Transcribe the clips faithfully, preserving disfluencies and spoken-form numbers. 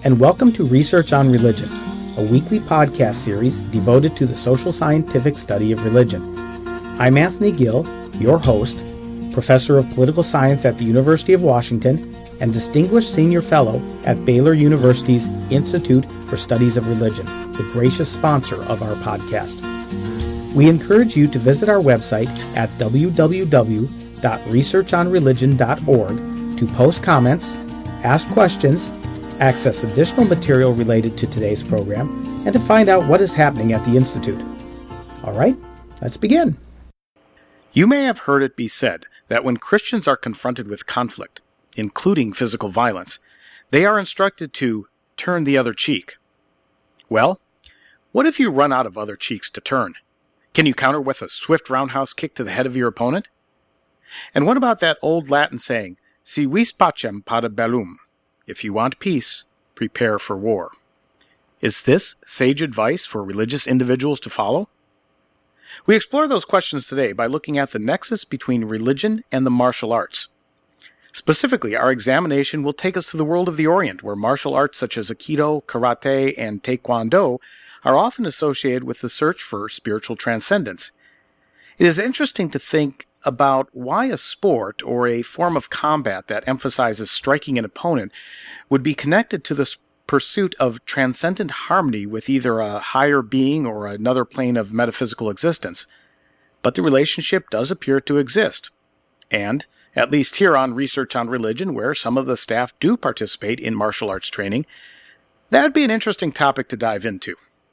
and welcome to Research on Religion, a weekly podcast series devoted to the social scientific study of religion. I'm Anthony Gill, your host, Professor of Political Science at the University of Washington and Distinguished Senior Fellow at Baylor University's Institute for Studies of Religion, the gracious sponsor of our podcast. We encourage you to visit our website at w w w dot research on religion dot org to post comments, ask questions, access additional material related to today's program, and to find out what is happening at the Institute. All right, let's begin. You may have heard it be said that when Christians are confronted with conflict, including physical violence, they are instructed to turn the other cheek. Well, what if you run out of other cheeks to turn? Can you counter with a swift roundhouse kick to the head of your opponent? And what about that old Latin saying, si vis pacem para bellum? If you want peace, prepare for war. Is this sage advice for religious individuals to follow? We explore those questions today by looking at the nexus between religion and the martial arts. Specifically, our examination will take us to the world of the Orient, where martial arts such as Aikido, Karate, and Taekwondo are often associated with the search for spiritual transcendence. It is interesting to think about why a sport or a form of combat that emphasizes striking an opponent would be connected to the pursuit of transcendent harmony with either a higher being or another plane of metaphysical existence. But the relationship does appear to exist. And, at least here on Research on Religion, where some of the staff do participate in martial arts training, that'd be an interesting topic to dive into.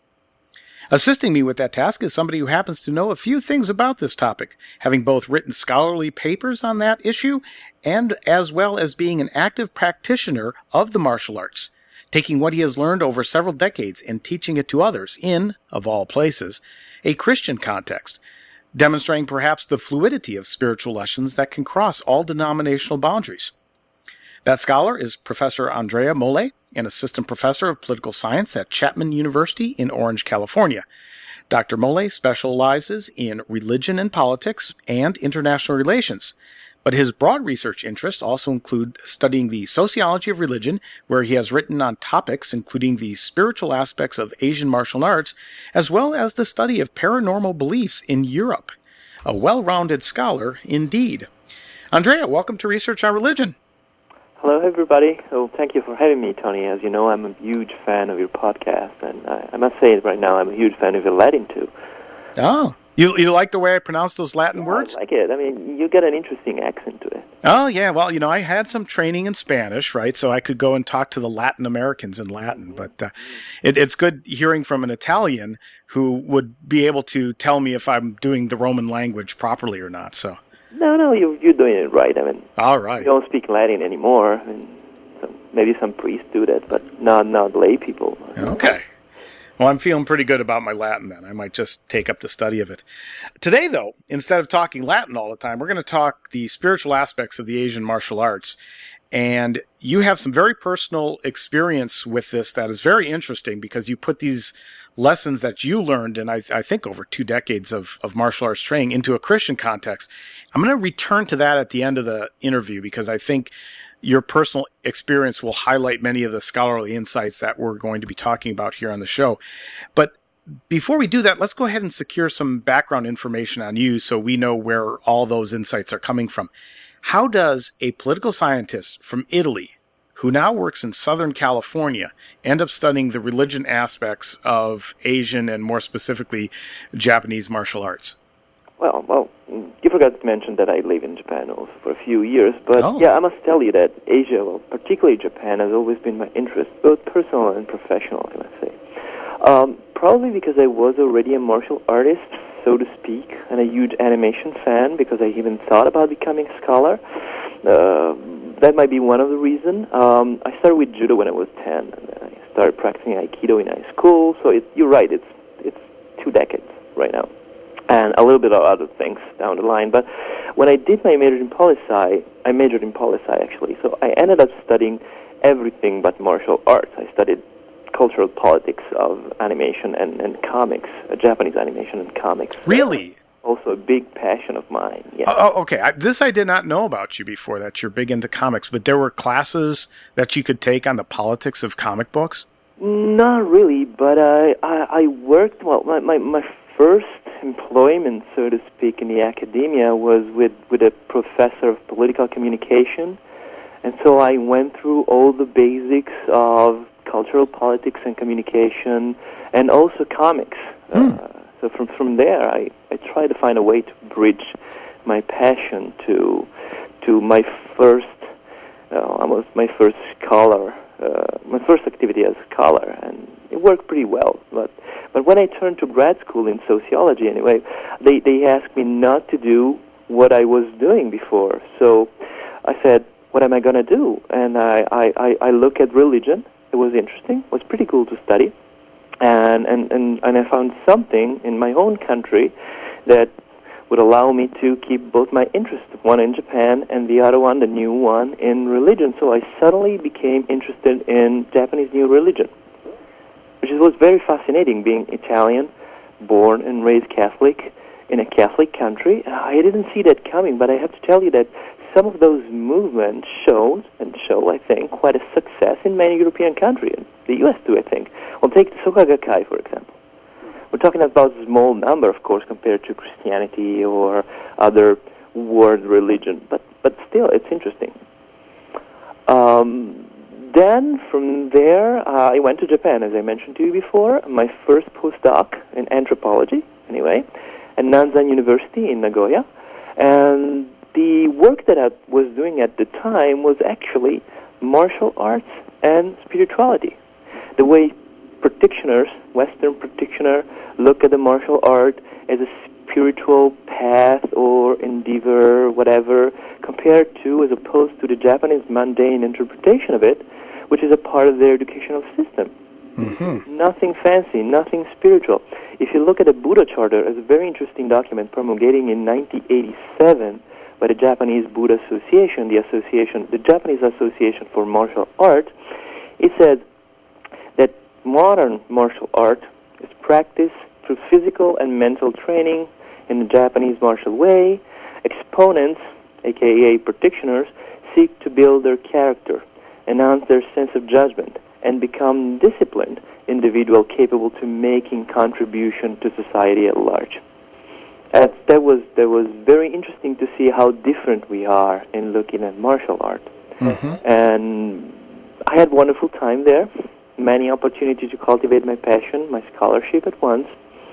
Assisting me with that task is somebody who happens to know a few things about this topic, having both written scholarly papers on that issue and as well as being an active practitioner of the martial arts, taking what he has learned over several decades and teaching it to others in, of all places, a Christian context, demonstrating perhaps the fluidity of spiritual lessons that can cross all denominational boundaries. That scholar is Professor Andrea Molle, an assistant professor of political science at Chapman University in Orange, California. Doctor Molle specializes in religion and politics and international relations, but his broad research interests also include studying the sociology of religion, where he has written on topics including the spiritual aspects of Asian martial arts, as well as the study of paranormal beliefs in Europe. A well-rounded scholar indeed. Andrea, welcome to Research on Religion. Hello, everybody. Oh, thank you for having me, Tony. As you know, I'm a huge fan of your podcast, and I, I must say it right now, I'm a huge fan of your Latin, too. Oh, you you like the way I pronounce those Latin yeah, words? I like it. I mean, you get an interesting accent to it. Oh, yeah. Well, you know, I had some training in Spanish, right? So I could go and talk to the Latin Americans in Latin. But uh, it, it's good hearing from an Italian who would be able to tell me if I'm doing the Roman language properly or not. So. No, no, you, you're doing it right. I mean, all right. You don't speak Latin anymore. I mean, some, maybe some priests do that, but not not lay people. Okay. Well, I'm feeling pretty good about my Latin then. I might just take up the study of it. Today, though, instead of talking Latin all the time, we're going to talk the spiritual aspects of the Asian martial arts. And you have some very personal experience with this that is very interesting because you put these lessons that you learned in, I, I think, over two decades of, of martial arts training into a Christian context. I'm going to return to that at the end of the interview because I think your personal experience will highlight many of the scholarly insights that we're going to be talking about here on the show. But before we do that, let's go ahead and secure some background information on you so we know where all those insights are coming from. How does a political scientist from Italy, who now works in Southern California, end up studying the religion aspects of Asian and more specifically Japanese martial arts? Well, well, you forgot to mention that I live in Japan also for a few years, but oh. yeah, I must tell you that Asia, well, particularly Japan, has always been my interest, both personal and professional, I must say. Um, probably because I was already a martial artist, so to speak, and a huge animation fan because I even thought about becoming a scholar. Uh, that might be one of the reasons. Um, I started with judo when I was ten, and then I started practicing Aikido in high school, so it, you're right, it's it's two decades right now. And a little bit of other things down the line. But when I did my major in poli-sci, I majored in poli-sci actually, so I ended up studying everything but martial arts. I studied cultural politics of animation and, and comics, uh, Japanese animation and comics. Really? also a big passion of mine. Yeah. Oh, okay. I, this I did not know about you before, that you're big into comics, but there were classes that you could take on the politics of comic books? Not really, but I, I, I worked, well, my, my, my first employment, so to speak, in the academia was with, with a professor of political communication. And so I went through all the basics of cultural politics and communication, and also comics. Hmm. Uh, so from from there, I, I tried to find a way to bridge my passion to to my first, uh, almost my first scholar, uh, my first activity as a scholar, and it worked pretty well. But but when I turned to grad school in sociology, anyway, they they asked me not to do what I was doing before. So I said, what am I going to do? And I, I, I look at religion. It was interesting. It was pretty cool to study. And, and, and, and I found something in my own country that would allow me to keep both my interests, one in Japan and the other one, the new one, in religion. So I suddenly became interested in Japanese new religion, which was very fascinating, being Italian, born and raised Catholic in a Catholic country. I didn't see that coming, but I have to tell you that some of those movements showed, and show, I think, quite a success in many European countries, and the U S too, I think. Well, take the Soka Gakkai, for example. We're talking about a small number, of course, compared to Christianity or other world religion, but, but still, it's interesting. Um, then, from there, uh, I went to Japan, as I mentioned to you before, my first postdoc in anthropology, anyway, at Nanzan University in Nagoya, and the work that I was doing at the time was actually martial arts and spirituality. The way practitioners, Western practitioners, look at the martial art as a spiritual path or endeavor, whatever, compared to, as opposed to the Japanese mundane interpretation of it, which is a part of their educational system. Mm-hmm. Nothing fancy, nothing spiritual. If you look at the Buddha Charter, it's a very interesting document promulgating in nineteen eighty-seven by the Japanese Buddha Association, the association, the Japanese Association for Martial Art. It says that modern martial art is practiced through physical and mental training in the Japanese martial way. Exponents, aka practitioners, seek to build their character, enhance their sense of judgment, and become disciplined individual capable to making contribution to society at large. And that was that was very interesting to see how different we are in looking at martial art. Mm-hmm. And I had a wonderful time there, many opportunities to cultivate my passion, my scholarship at once.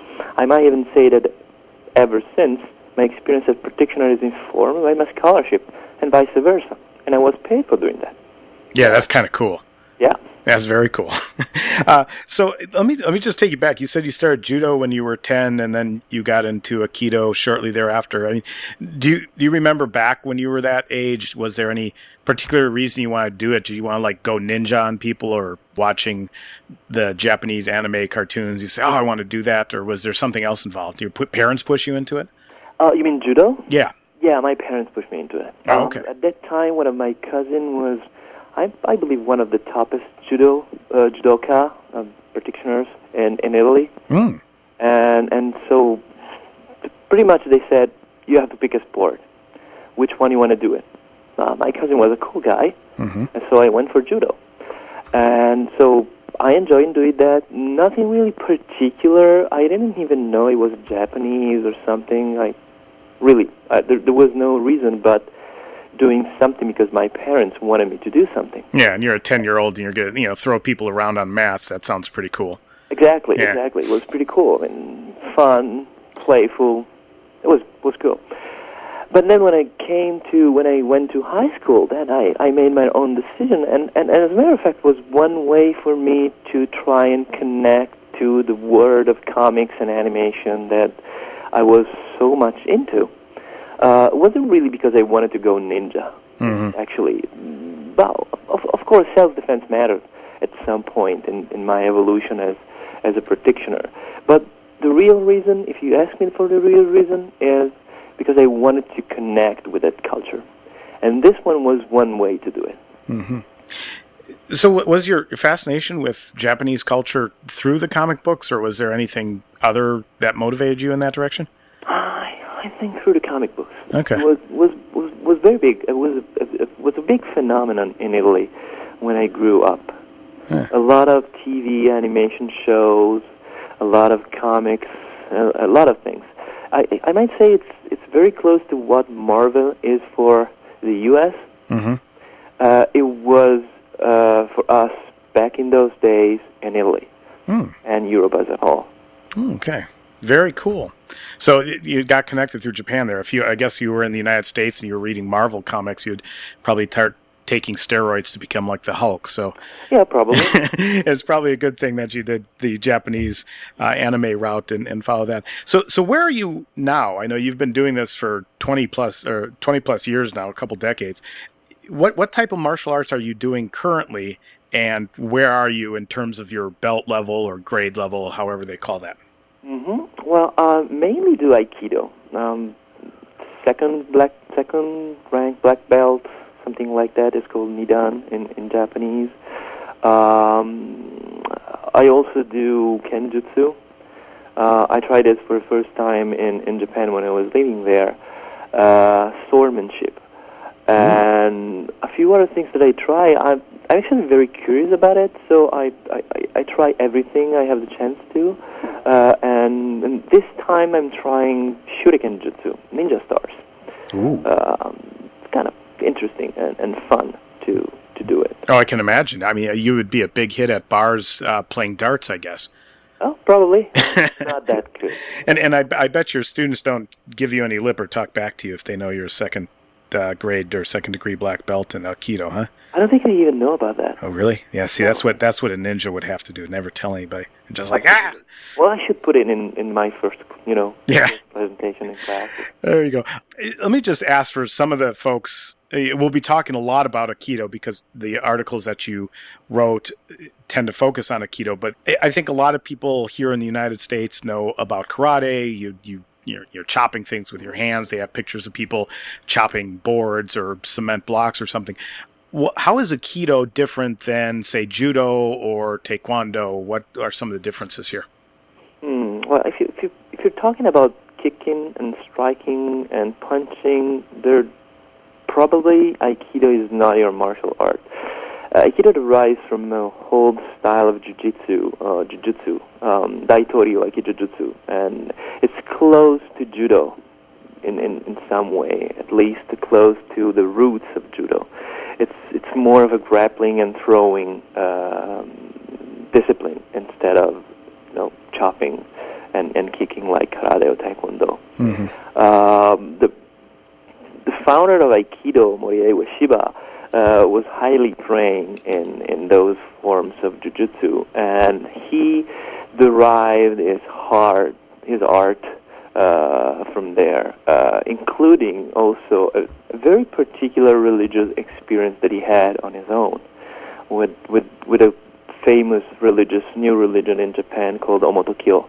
I might even say that ever since, my experience as practitioner is informed by my scholarship, and vice versa. And I was paid for doing that. Yeah, that's kind of cool. Yeah. That's very cool. uh, so let me let me just take you back. You said you started judo when you were ten, and then you got into Aikido shortly thereafter. I mean, do you do you remember back when you were that age? Was there any particular reason you wanted to do it? Did you want to like go ninja on people, or watching the Japanese anime cartoons? You say, "Oh, I want to do that," or was there something else involved? Did your parents push you into it? Uh, you mean judo? Yeah. Yeah, my parents pushed me into it. Oh, okay. Um, at that time, one of my cousins was, I, I believe, one of the toppest judo uh, judoka uh, practitioners in, in Italy. Mm. And and so pretty much they said, you have to pick a sport. Which one you want to do it? Uh, my cousin was a cool guy, mm-hmm. and so I went for judo. And so I enjoyed doing that. Nothing really particular. I didn't even know it was Japanese or something. I really, uh, there, there was no reason but doing something because my parents wanted me to do something. Yeah, and you're a ten-year-old and you're going to, you know, throw people around on mats. That sounds pretty cool. Exactly, yeah. exactly. It was pretty cool and fun, playful. It was was cool. But then when I came to, when I went to high school, then I, I made my own decision. And, and, and as a matter of fact, it was one way for me to try and connect to the world of comics and animation that I was so much into. Uh, it wasn't really because I wanted to go ninja, mm-hmm. actually. Well, of, of course, self-defense mattered at some point in, in my evolution as, as a practitioner. But the real reason, if you ask me for the real reason, is because I wanted to connect with that culture. And this one was one way to do it. Mm-hmm. So was your fascination with Japanese culture through the comic books, or was there anything other that motivated you in that direction? I I think through the comic books. Okay. It was was was, was very big. It was a, it was a big phenomenon in Italy when I grew up. Huh. A lot of T V animation shows, a lot of comics, a, a lot of things. I I might say it's it's very close to what Marvel is for the U S. Mm-hmm. Uh, it was uh, for us back in those days in Italy Mm. and Europe as a whole. Okay. Very cool. So you got connected through Japan there. If you, I guess you were in the United States and you were reading Marvel comics, you'd probably start taking steroids to become like the Hulk. So Yeah, probably. it's probably a good thing that you did the Japanese uh, anime route and, and follow that. So, so where are you now? I know you've been doing this for twenty plus or twenty plus years now, a couple decades. What what type of martial arts are you doing currently, and where are you in terms of your belt level or grade level, however they call that? hmm Well, uh, mainly do Aikido. Um, second black, second rank black belt, something like that is called Nidan in, in Japanese. Um, I also do Kenjutsu. Uh, I tried this for the first time in, in Japan when I was living there. Uh, swordmanship. And a few other things that I try. I'm, I'm actually very curious about it, so I, I, I try everything I have the chance to. Uh, and, and this time I'm trying Shuriken Jutsu, Ninja Stars. Ooh. Um, it's kind of interesting and, and fun to, to do it. Oh, I can imagine. I mean, you would be a big hit at bars uh, playing darts, I guess. Oh, probably. Not that good. And and I, I bet your students don't give you any lip or talk back to you if they know you're a second uh, grade or second degree black belt in Aikido, huh? I don't think I even know about that. Oh, really? Yeah. See, that's what that's what a ninja would have to do. Never tell anybody. And just like ah. Well, I should put it in, in my first, you know, Yeah. first presentation in class. There you go. Let me just ask for some of the folks. We'll be talking a lot about Aikido because the articles that you wrote tend to focus on Aikido. But I think a lot of people here in the United States know about karate. You you you're, you're chopping things with your hands. They have pictures of people chopping boards or cement blocks or something. How is Aikido different than, say, Judo or Taekwondo? What are some of the differences here? Hmm. Well, if you if you if you're talking about kicking and striking and punching, they're probably Aikido is not your martial art. Uh, Aikido derives from a whole style of jiu-jitsu, uh, jiu-jitsu, um, Daitoryu Aikijujutsu, and it's close to Judo in, in, in some way, at least close to the roots of Judo. It's it's more of a grappling and throwing um, discipline instead of, you know, chopping and, and kicking like karate or taekwondo. Mm-hmm. Um, the the founder of Aikido, Morihei Ueshiba, uh, was highly trained in, in those forms of jiu-jitsu, and he derived his heart, his art uh, from there, uh, including also a, a very particular religious experience that he had on his own with with with a famous religious new religion in Japan called Omotokyo.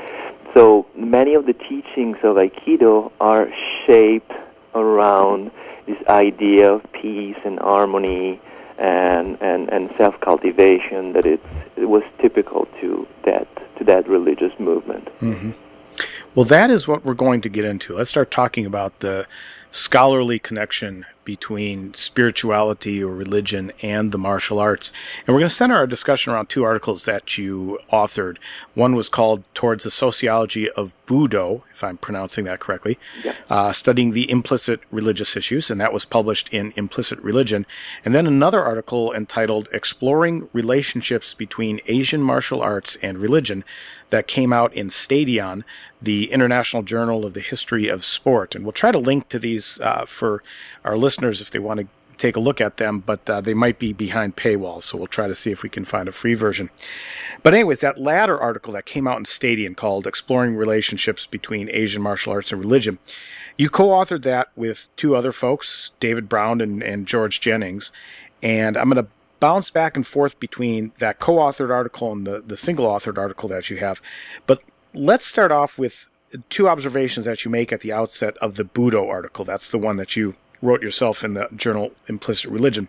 So many of the teachings of Aikido are shaped around this idea of peace and harmony and and, and self-cultivation that it's, it was typical to that to that religious movement. Mm-hmm. Well, that is what we're going to get into. Let's start talking about the scholarly connection between spirituality or religion and the martial arts. And we're going to center our discussion around two articles that you authored. One was called Towards the Sociology of Budo, if I'm pronouncing that correctly, Yeah. uh, studying the implicit religious issues, and that was published in Implicit Religion. And then another article entitled Exploring Relationships Between Asian Martial Arts and Religion that came out in Stadion, the International Journal of the History of Sport. And we'll try to link to these uh, for our listeners if they want to take a look at them, but uh, they might be behind paywalls, so we'll try to see if we can find a free version. But anyways, that latter article that came out in Stadion called Exploring Relationships Between Asian Martial Arts and Religion, you co-authored that with two other folks, David Brown and, and George Jennings, and I'm going to bounce back and forth between that co-authored article and the, the single-authored article that you have. But let's start off with two observations that you make at the outset of the Budo article. That's the one that you wrote yourself in the journal Implicit Religion.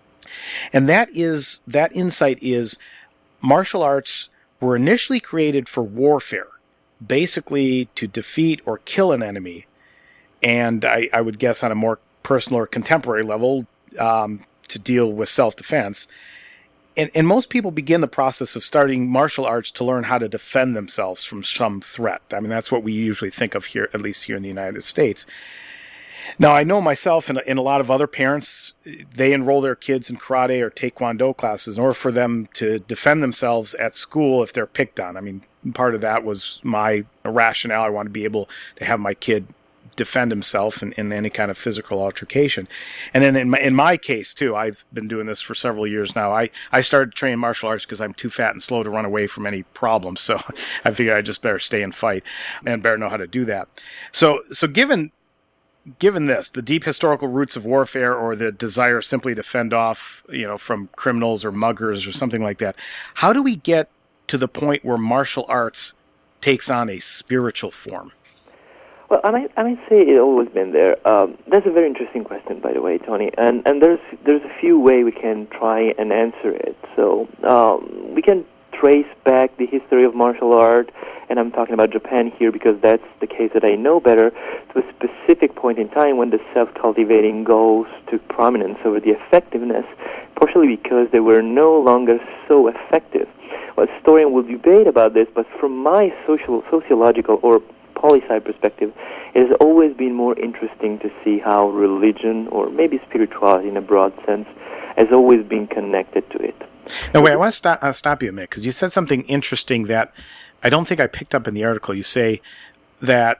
And that is, that insight is martial arts were initially created for warfare, basically to defeat or kill an enemy, and I, I would guess on a more personal or contemporary level um, to deal with self-defense. And, and most people begin the process of starting martial arts to learn how to defend themselves from some threat. I mean, that's what we usually think of here, at least here in the United States. Now, I know myself and, and a lot of other parents, they enroll their kids in karate or taekwondo classes in order for them to defend themselves at school if they're picked on. I mean, part of that was my rationale. I want to be able to have my kid defend himself in, in any kind of physical altercation. And then in my, in my case, too, I've been doing this for several years now. I, I started training martial arts because I'm too fat and slow to run away from any problems. So I figured I just better stay and fight and better know how to do that. So, so given... Given this, the deep historical roots of warfare or the desire simply to fend off, you know, from criminals or muggers or something like that, how do we get to the point where martial arts takes on a spiritual form? Well, I might, I might say it's always been there. Um, that's a very interesting question, by the way, Tony. And and there's there's a few ways we can try and answer it. So um, we can trace back the history of martial art, and I'm talking about Japan here because that's the case that I know better, to a specific point in time when the self-cultivating goals took prominence over the effectiveness, partially because they were no longer so effective. Well, a historian will debate about this, but from my social, sociological or poli-sci perspective, it has always been more interesting to see how religion, or maybe spirituality in a broad sense, has always been connected to it. Now, wait, I want to stop, uh, stop you a minute, because you said something interesting that I don't think I picked up in the article. You say that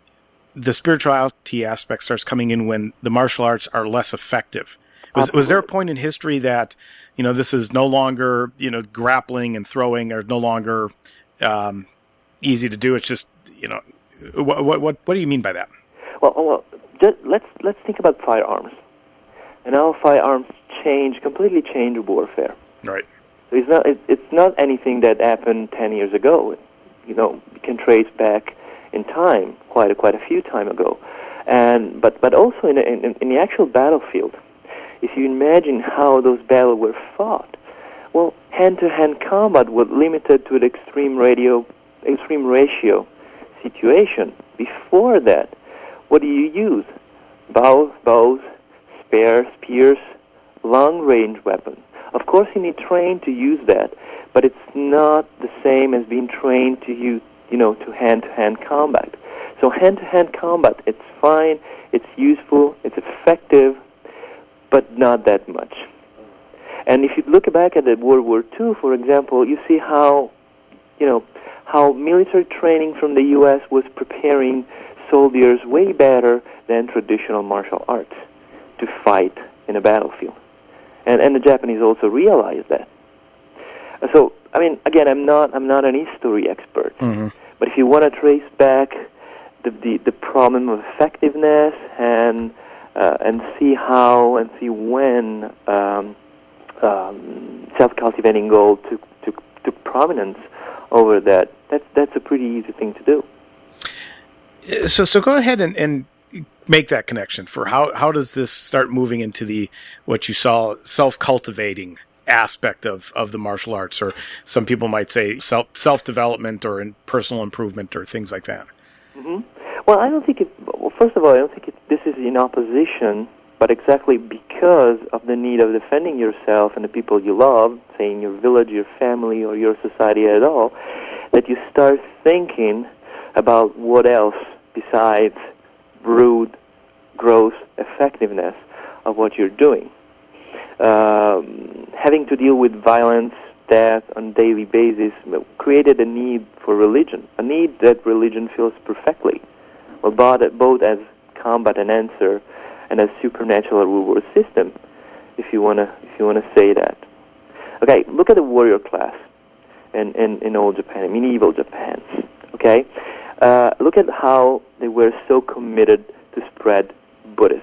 the spirituality aspect starts coming in when the martial arts are less effective. Was, was there a point in history that, you know, this is no longer, you know, grappling and throwing are no longer um, easy to do? It's just, you know, what what what, what do you mean by that? Well, well just, let's let's think about firearms. And how firearms change, completely change warfare. Right. So it's not it, it's not anything that happened ten years ago. It, you know, you can trace back in time quite a, quite a few time ago, and but but also in, in in the actual battlefield, if you imagine how those battles were fought, well, hand-to-hand combat was limited to an extreme radio extreme ratio situation. Before that, what do you use? Bows, bows, spears, spears, long-range weapons. Of course, you need trained to use that, but it's not the same as being trained to use, you know, to hand-to-hand combat. So hand-to-hand combat, it's fine, it's useful, it's effective, but not that much. And if you look back at the World War Two, for example, you see how, you know, how military training from the U S was preparing soldiers way better than traditional martial arts to fight in a battlefield. And and the Japanese also realized that. So, I mean, again, I'm not I'm not an history expert, mm-hmm. but if you want to trace back the, the the problem of effectiveness and uh, and see how and see when um, um, self-cultivating goal took took took prominence over that, that's that's a pretty easy thing to do. So so go ahead and, and make that connection for how how does this start moving into the what you saw self-cultivating aspect of, of the martial arts, or some people might say self self-development or in personal improvement or things like that. Mm-hmm. Well, I don't think it, well, first of all, I don't think it, this is in opposition, but exactly because of the need of defending yourself and the people you love, say in your village, your family, or your society at all, that you start thinking about what else besides brute, gross effectiveness of what you're doing. Um, having to deal with violence, death on a daily basis created a need for religion, a need that religion fills perfectly, well, both as combat and answer and as supernatural reward system, if you wanna if you wanna say that. Okay, look at the warrior class in in, in old Japan, medieval Japan. Okay, uh, look at how they were so committed to spread Buddhism.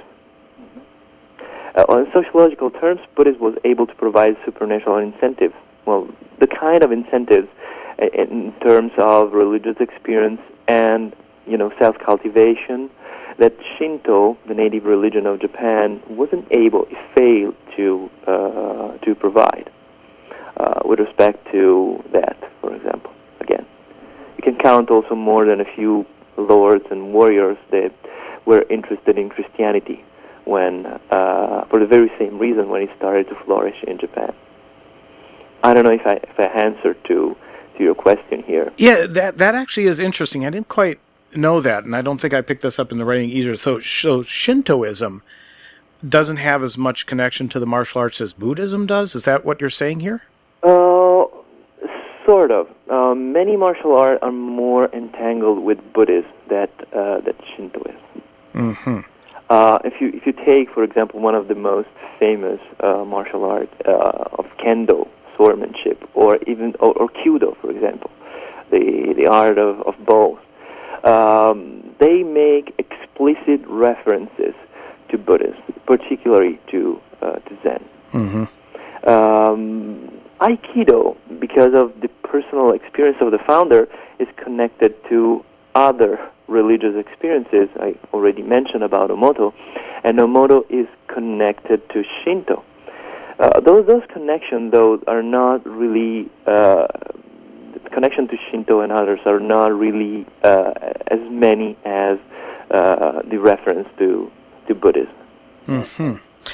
Uh, on sociological terms, Buddhism was able to provide supernatural incentives. Well, the kind of incentives uh, in terms of religious experience and, you know, self-cultivation that Shinto, the native religion of Japan, wasn't able, it failed to uh, to provide. Uh, with respect to that, for example, again, you can count also more than a few lords and warriors that were interested in Christianity when, uh, for the very same reason, when it started to flourish in Japan. I don't know if I if I answered to to your question here. Yeah, that that actually is interesting. I didn't quite know that, and I don't think I picked this up in the writing either. So, so Shintoism doesn't have as much connection to the martial arts as Buddhism does? Is that what you're saying here? Uh, sort of. Uh, many martial arts are more entangled with Buddhism than uh, that Shintoism. Mm-hmm. Uh, if you if you take, for example, one of the most famous uh, martial art uh, of Kendo, swordsmanship, or even or, or Kyudo, for example, the the art of of both, um, they make explicit references to Buddhism, particularly to uh, to Zen. Mm-hmm. Um, Aikido, because of the personal experience of the founder, is connected to other religious experiences. I already mentioned about Omoto, and Omoto is connected to Shinto. Uh, those those connections, though, are not really uh, the connection to Shinto and others are not really uh, as many as uh, the reference to to Buddhism. Mm-hmm.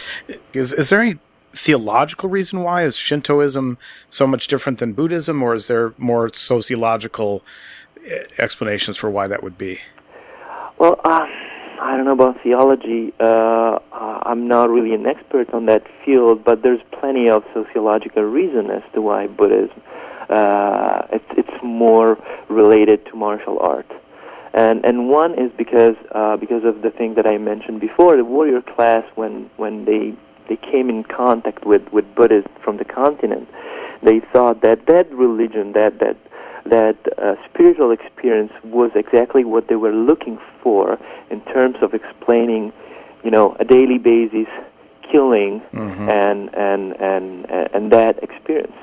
Is is there any theological reason why? Is Shintoism so much different than Buddhism, or is there more sociological explanations for why that would be? Well, uh, I don't know about theology. Uh, I'm not really an expert on that field, but there's plenty of sociological reason as to why Buddhism uh, it's it's more related to martial art. And and one is because uh, because of the thing that I mentioned before, the warrior class, when when they they came in contact with, with Buddhists from the continent, they thought that that religion, that that that uh, spiritual experience was exactly what they were looking for in terms of explaining, you know, a daily basis killing mm-hmm. and, and and and that experience.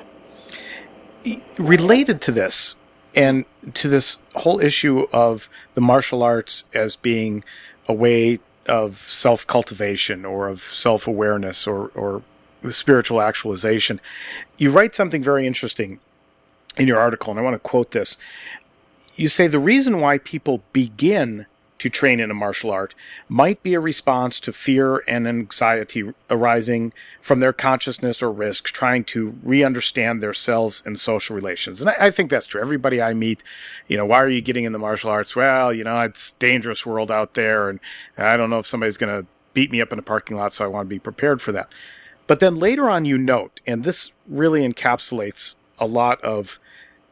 Related to this, and to this whole issue of the martial arts as being a way of self-cultivation or of self-awareness or, or spiritual actualization, you write something very interesting in your article, and I want to quote this. You say the reason why people begin to train in a martial art might be a response to fear and anxiety arising from their consciousness or risk, trying to re-understand themselves and social relations. And I, I think that's true. Everybody I meet, you know, why are you getting in the martial arts? Well, you know, it's a dangerous world out there, and I don't know if somebody's going to beat me up in a parking lot, so I want to be prepared for that. But then later on you note, and this really encapsulates a lot of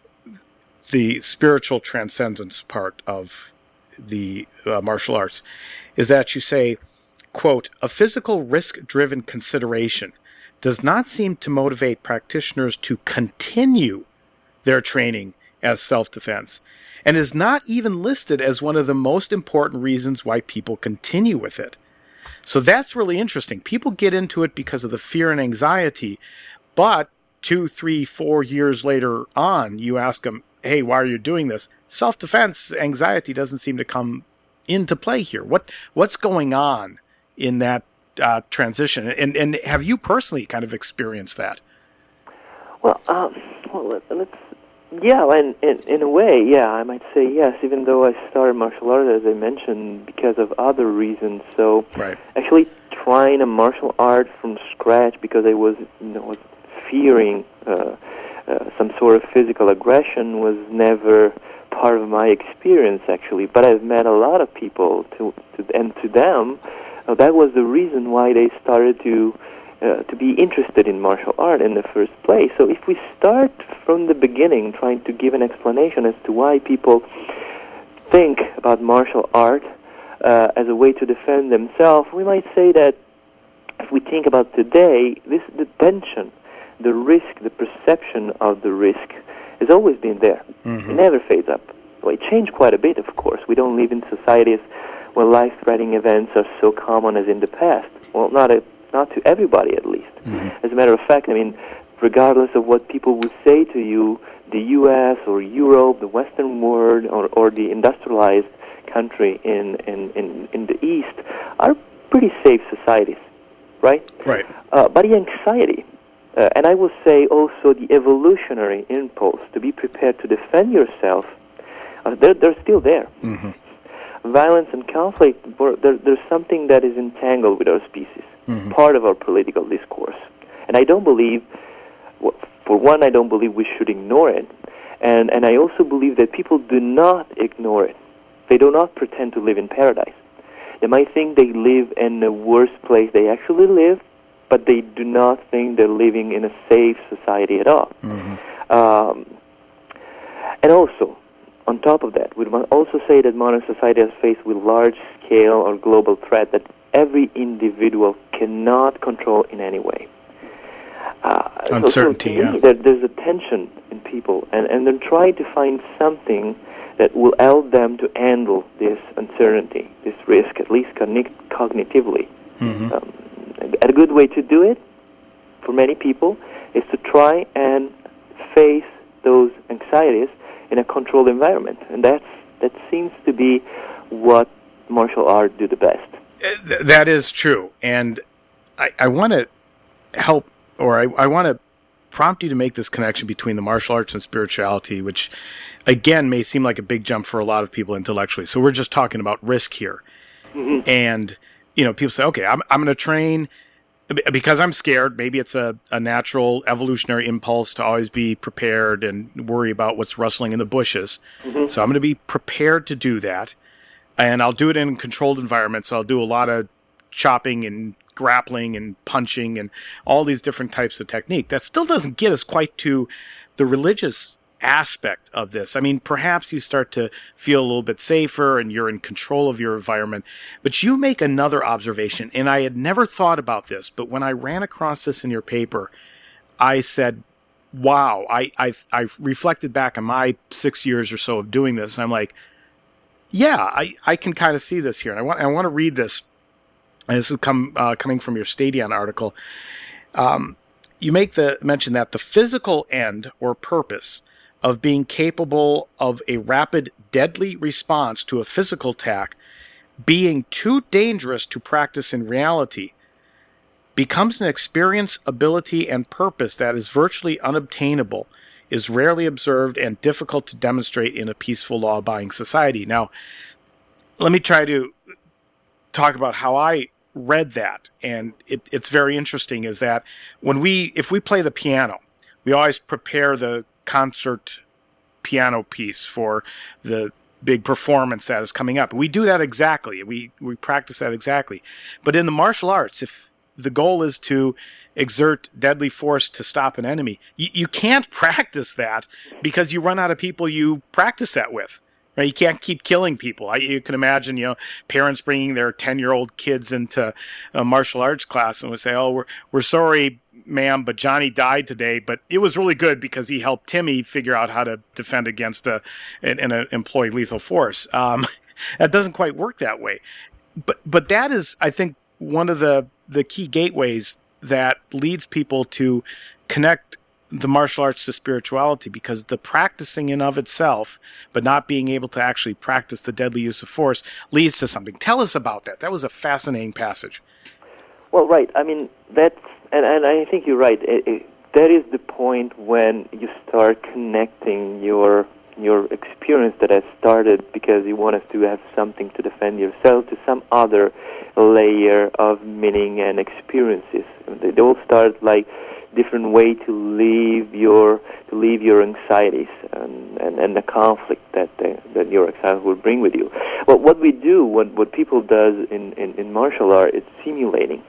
the spiritual transcendence part of the uh, martial arts, is that you say, quote, a physical risk-driven consideration does not seem to motivate practitioners to continue their training as self-defense, and is not even listed as one of the most important reasons why people continue with it. So that's really interesting. People get into it because of the fear and anxiety, but two, three, four years later on, you ask them, hey, why are you doing this? Self-defense, anxiety doesn't seem to come into play here. What what's going on in that uh, transition? And and have you personally kind of experienced that? Well, um, well, let, let's yeah, in, in in a way, yeah, I might say yes. Even though I started martial arts, as I mentioned, because of other reasons. So right. Actually, trying a martial art from scratch because I was you know was fearing uh, uh, some sort of physical aggression was never part of my experience, actually. But I've met a lot of people, to, to and to them, uh, that was the reason why they started to uh, to be interested in martial art in the first place. So if we start from the beginning, trying to give an explanation as to why people think about martial art uh, as a way to defend themselves, we might say that if we think about today, this the tension, the risk, the perception of the risk has always been there. Mm-hmm. It never fades up. Well, it changed quite a bit, of course. We don't live in societies where life-threatening events are so common as in the past. Well, not a, not to everybody, at least. Mm-hmm. As a matter of fact, I mean, regardless of what people would say to you, the U S or Europe, the Western world, or, or the industrialized country in, in, in, in the East are pretty safe societies, right? Right. Uh, but the anxiety, Uh, and I will say also the evolutionary impulse to be prepared to defend yourself, uh, they're, they're still there. Mm-hmm. violence and conflict, there, there's something that is entangled with our species, mm-hmm. part of our political discourse. And I don't believe, for one, I don't believe we should ignore it. And, and I also believe that people do not ignore it. They do not pretend to live in paradise. They might think they live in the worst place they actually live, but they do not think they're living in a safe society at all. Mm-hmm. Um, and also, on top of that, we must also say that modern society is faced with large-scale or global threat that every individual cannot control in any way. Uh, Uncertainty, so, so yeah. There, there's a tension in people, and, and they're trying to find something that will help them to handle this uncertainty, this risk, at least cogn- cognitively. Mm-hmm. Um, a good way to do it, for many people, is to try and face those anxieties in a controlled environment, and that's that seems to be what martial arts do the best. Th- that is true, and I, I want to help, or I, I want to prompt you to make this connection between the martial arts and spirituality, which, again, may seem like a big jump for a lot of people intellectually. So we're just talking about risk here, mm-hmm. and you know, people say, okay, I'm I'm going to train because I'm scared. Maybe it's a, a natural evolutionary impulse to always be prepared and worry about what's rustling in the bushes. Mm-hmm. So I'm going to be prepared to do that. And I'll do it in controlled environments. So I'll do a lot of chopping and grappling and punching and all these different types of technique. That still doesn't get us quite to the religious aspect of this. I mean, perhaps you start to feel a little bit safer and you're in control of your environment. But you make another observation, and I had never thought about this, but when I ran across this in your paper, I said, wow, I I, I reflected back on my six years or so of doing this, and I'm like, yeah, I, I can kind of see this here. And I want I want to read this. And this is come uh, coming from your Stadion article. Um, you make the mention that the physical end or purpose of being capable of a rapid, deadly response to a physical attack being too dangerous to practice in reality becomes an experience, ability, and purpose that is virtually unobtainable, is rarely observed, and difficult to demonstrate in a peaceful, law-abiding society. Now, let me try to talk about how I read that, and it, it's very interesting, is that when we, if we play the piano, we always prepare the concert piano piece for the big performance that is coming up. We do that exactly. We we practice that exactly. But in the martial arts, if the goal is to exert deadly force to stop an enemy, you, you can't practice that because you run out of people you practice that with. Right? You can't keep killing people. I, you can imagine, you know, parents bringing their ten-year-old kids into a martial arts class and would say, "Oh, we're we're sorry, ma'am, but Johnny died today, but it was really good because he helped Timmy figure out how to defend against a and, and a employ lethal force." Um, that doesn't quite work that way. But but that is, I think, one of the the key gateways that leads people to connect the martial arts to spirituality, because the practicing in of itself, but not being able to actually practice the deadly use of force, leads to something. Tell us about that. That was a fascinating passage. Well, right. I mean, that's, and, and I think you're right. It, it, that is the point when you start connecting your your experience that has started because you want us to have something to defend yourself to some other layer of meaning and experiences. They all start like different way to leave your to leave your anxieties and, and, and the conflict that the, that your anxiety will bring with you. Well, what we do, what what people does in, in, in martial art, is simulating.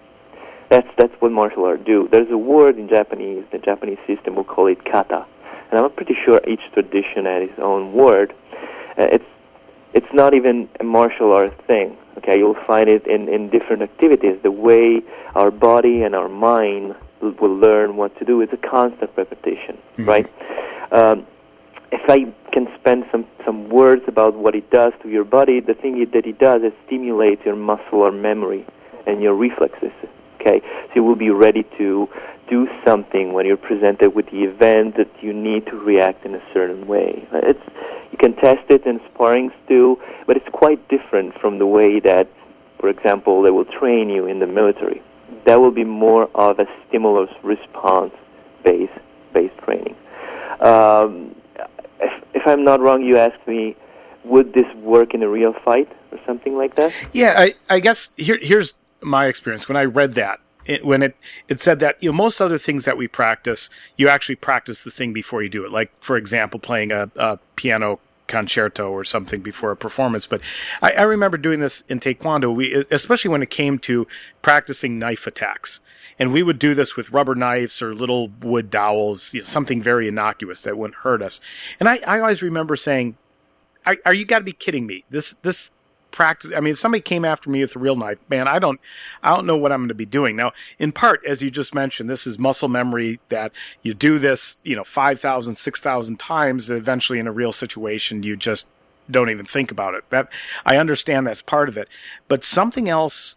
That's that's what martial art do. There's a word in Japanese, the Japanese system will call it kata, and I'm pretty sure each tradition has its own word. Uh, it's it's not even a martial art thing. Okay, you'll find it in, in different activities. The way our body and our mind will learn what to do. It's a constant repetition, mm-hmm. right? Um, if I can spend some, some words about what it does to your body, the thing that it does is stimulate your muscle or memory and your reflexes, okay? So you will be ready to do something when you're presented with the event that you need to react in a certain way. It's, you can test it in sparrings too, but it's quite different from the way that, for example, they will train you in the military. That will be more of a stimulus response based based training. Um, if, if I'm not wrong, you asked me would this work in a real fight or something like that? Yeah, I, I guess here, here's my experience when I read that. It, when it, it said that, you know, most other things that we practice, you actually practice the thing before you do it. Like, for example, playing a, a piano concerto or something before a performance. But I, I remember doing this in Taekwondo, we, especially when it came to practicing knife attacks. And we would do this with rubber knives or little wood dowels, you know, something very innocuous that wouldn't hurt us. And I, I always remember saying, are, are you got to be kidding me? This, this, practice. I mean, if somebody came after me with a real knife, man, I don't, I don't know what I'm going to be doing. Now, in part, as you just mentioned, this is muscle memory that you do this, you know, five thousand, six thousand times. Eventually in a real situation, you just don't even think about it. That I understand that's part of it, but something else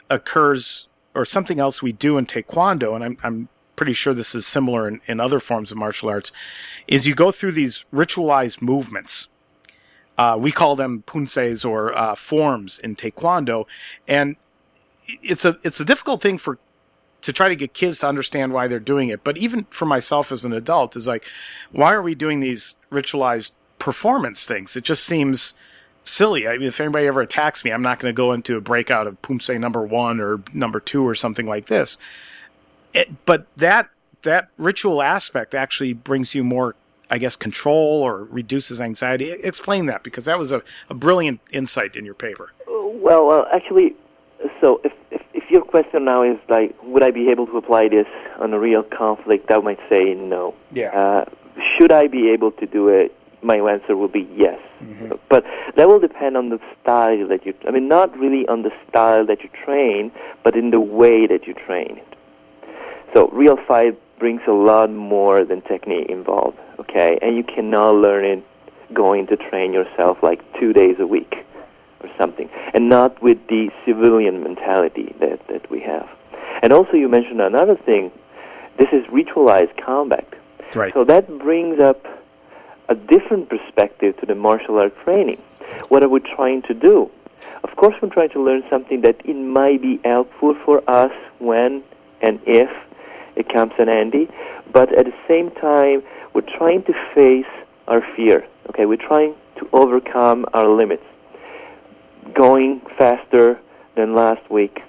occurs or something else we do in Taekwondo. And I'm, I'm pretty sure this is similar in, in other forms of martial arts, is you go through these ritualized movements. Uh, we call them punses or uh, forms in Taekwondo, and it's a it's a difficult thing for to try to get kids to understand why they're doing it. But even for myself as an adult, is like, why are we doing these ritualized performance things? It just seems silly. I mean, if anybody ever attacks me, I'm not going to go into a breakout of punse number one or number two or something like this. It, but that that ritual aspect actually brings you more, I guess, control or reduces anxiety. Explain that, because that was a, a brilliant insight in your paper. Well, well, actually, so if, if if your question now is like, would I be able to apply this on a real conflict, I might say no. Yeah. Uh, should I be able to do it? My answer will be yes. Mm-hmm. But that will depend on the style that you, I mean, not really on the style that you train, but in the way that you train it. So real fight brings a lot more than technique involved, okay? And you cannot learn it going to train yourself like two days a week or something, and not with the civilian mentality that, that we have. And also you mentioned another thing. This is ritualized combat. Right. So that brings up a different perspective to the martial art training. What are we trying to do? Of course we're trying to learn something that it might be helpful for us when and if it comes in handy, but at the same time, we're trying to face our fear. Okay, we're trying to overcome our limits. Going faster than last week,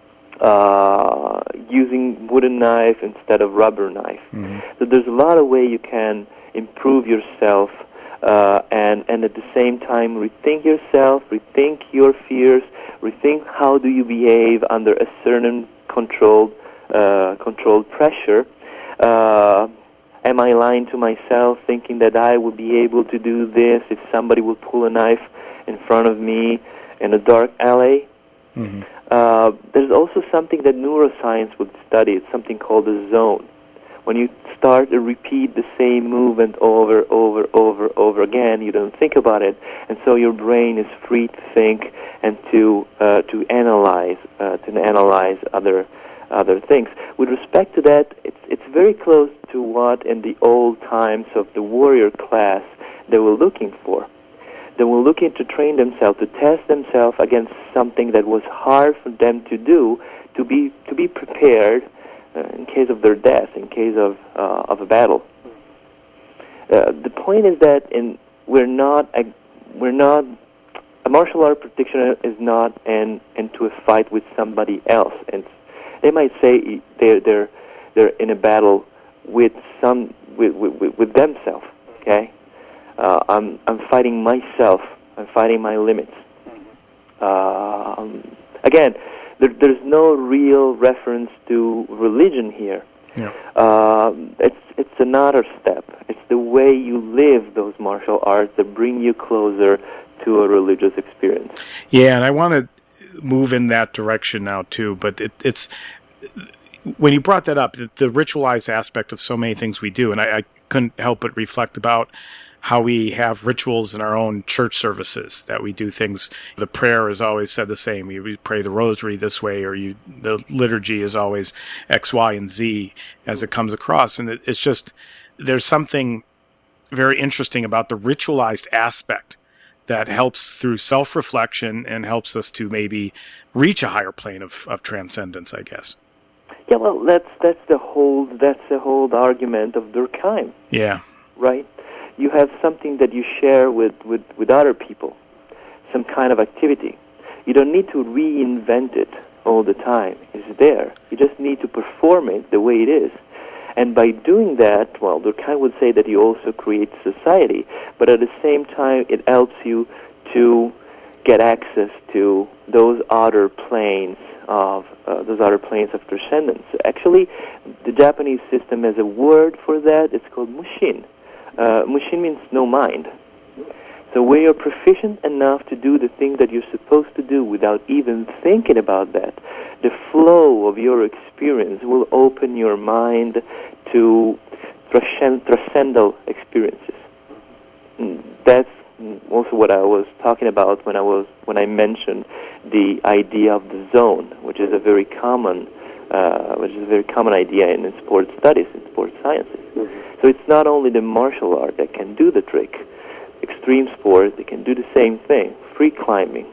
uh, using wooden knife instead of rubber knife. Mm-hmm. So there's a lot of way you can improve yourself, uh, and and at the same time rethink yourself, rethink your fears, rethink how do you behave under a certain controlled Uh, controlled pressure. Uh, am I lying to myself thinking that I would be able to do this if somebody would pull a knife in front of me in a dark alley? Mm-hmm. Uh, there's also something that neuroscience would study. It's something called a zone. When you start to repeat the same movement over, over, over, over again, you don't think about it, and so your brain is free to think and to uh, to analyze, uh, to analyze other other things. With respect to that, it's it's very close to what in the old times of the warrior class they were looking for. They were looking to train themselves, to test themselves against something that was hard for them to do, to be to be prepared uh, in case of their death, in case of uh, of a battle. Uh, the point is that in we're not a, we're not a martial art practitioner is not an into a fight with somebody else, and they might say they're they're they're in a battle with some with with, with themselves. Okay, uh, I'm I'm fighting myself. I'm fighting my limits. Um, again, there, there's no real reference to religion here. Yeah. Uh, it's it's another step. It's the way you live those martial arts that bring you closer to a religious experience. Yeah, and I want to move in that direction now too, but it, it's when you brought that up, the, the ritualized aspect of so many things we do, and I, I couldn't help but reflect about how we have rituals in our own church services, that we do things. The prayer is always said the same. We pray the rosary this way, or you, the liturgy is always X, Y, and Z as it comes across. And it, it's just, there's something very interesting about the ritualized aspect that helps through self-reflection and helps us to maybe reach a higher plane of, of transcendence, I guess. Yeah, well, that's that's the whole that's the whole argument of Durkheim. Yeah. Right? you have something that you share with, with, with other people, some kind of activity. You don't need to reinvent it all the time. It's there. You just need to perform it the way it is. And by doing that, well, Durkheim would say that you also create society, but at the same time it helps you to get access to those other planes of uh, those other planes of transcendence. Actually, the Japanese system has a word for that. It's called mushin. Uh, mushin means no mind. So when you're proficient enough to do the thing that you're supposed to do without even thinking about that, the flow of your experience will open your mind to transcend- transcendental experiences. And that's also what I was talking about when I was when I mentioned the idea of the zone, which is a very common, uh, which is a very common idea in sports studies, in sports sciences. Mm-hmm. So it's not only the martial art that can do the trick. Extreme sports, they can do the same thing, free climbing.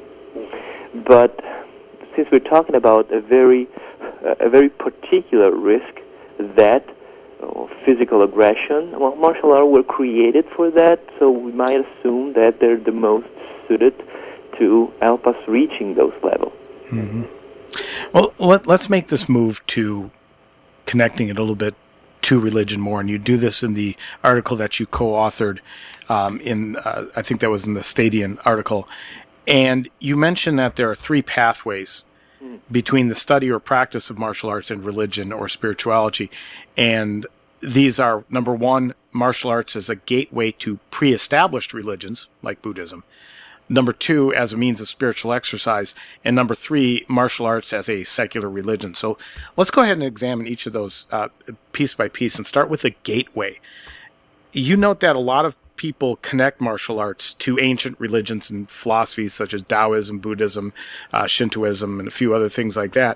But since we're talking about a very, uh, a very particular risk, that uh, physical aggression, well, martial arts were created for that, so we might assume that they're the most suited to help us reaching those levels. Mm-hmm. Well, let, let's make this move to connecting it a little bit to religion more, and you do this in the article that you co-authored um, in, uh, I think that was in the Stadion article, and you mentioned that there are three pathways mm. between the study or practice of martial arts and religion or spirituality, and these are, number one, martial arts as a gateway to pre-established religions, like Buddhism. Number two, as a means of spiritual exercise. And number three, martial arts as a secular religion. So let's go ahead and examine each of those uh, piece by piece and start with the gateway. You note that a lot of people connect martial arts to ancient religions and philosophies such as Taoism, Buddhism, uh, Shintoism, and a few other things like that.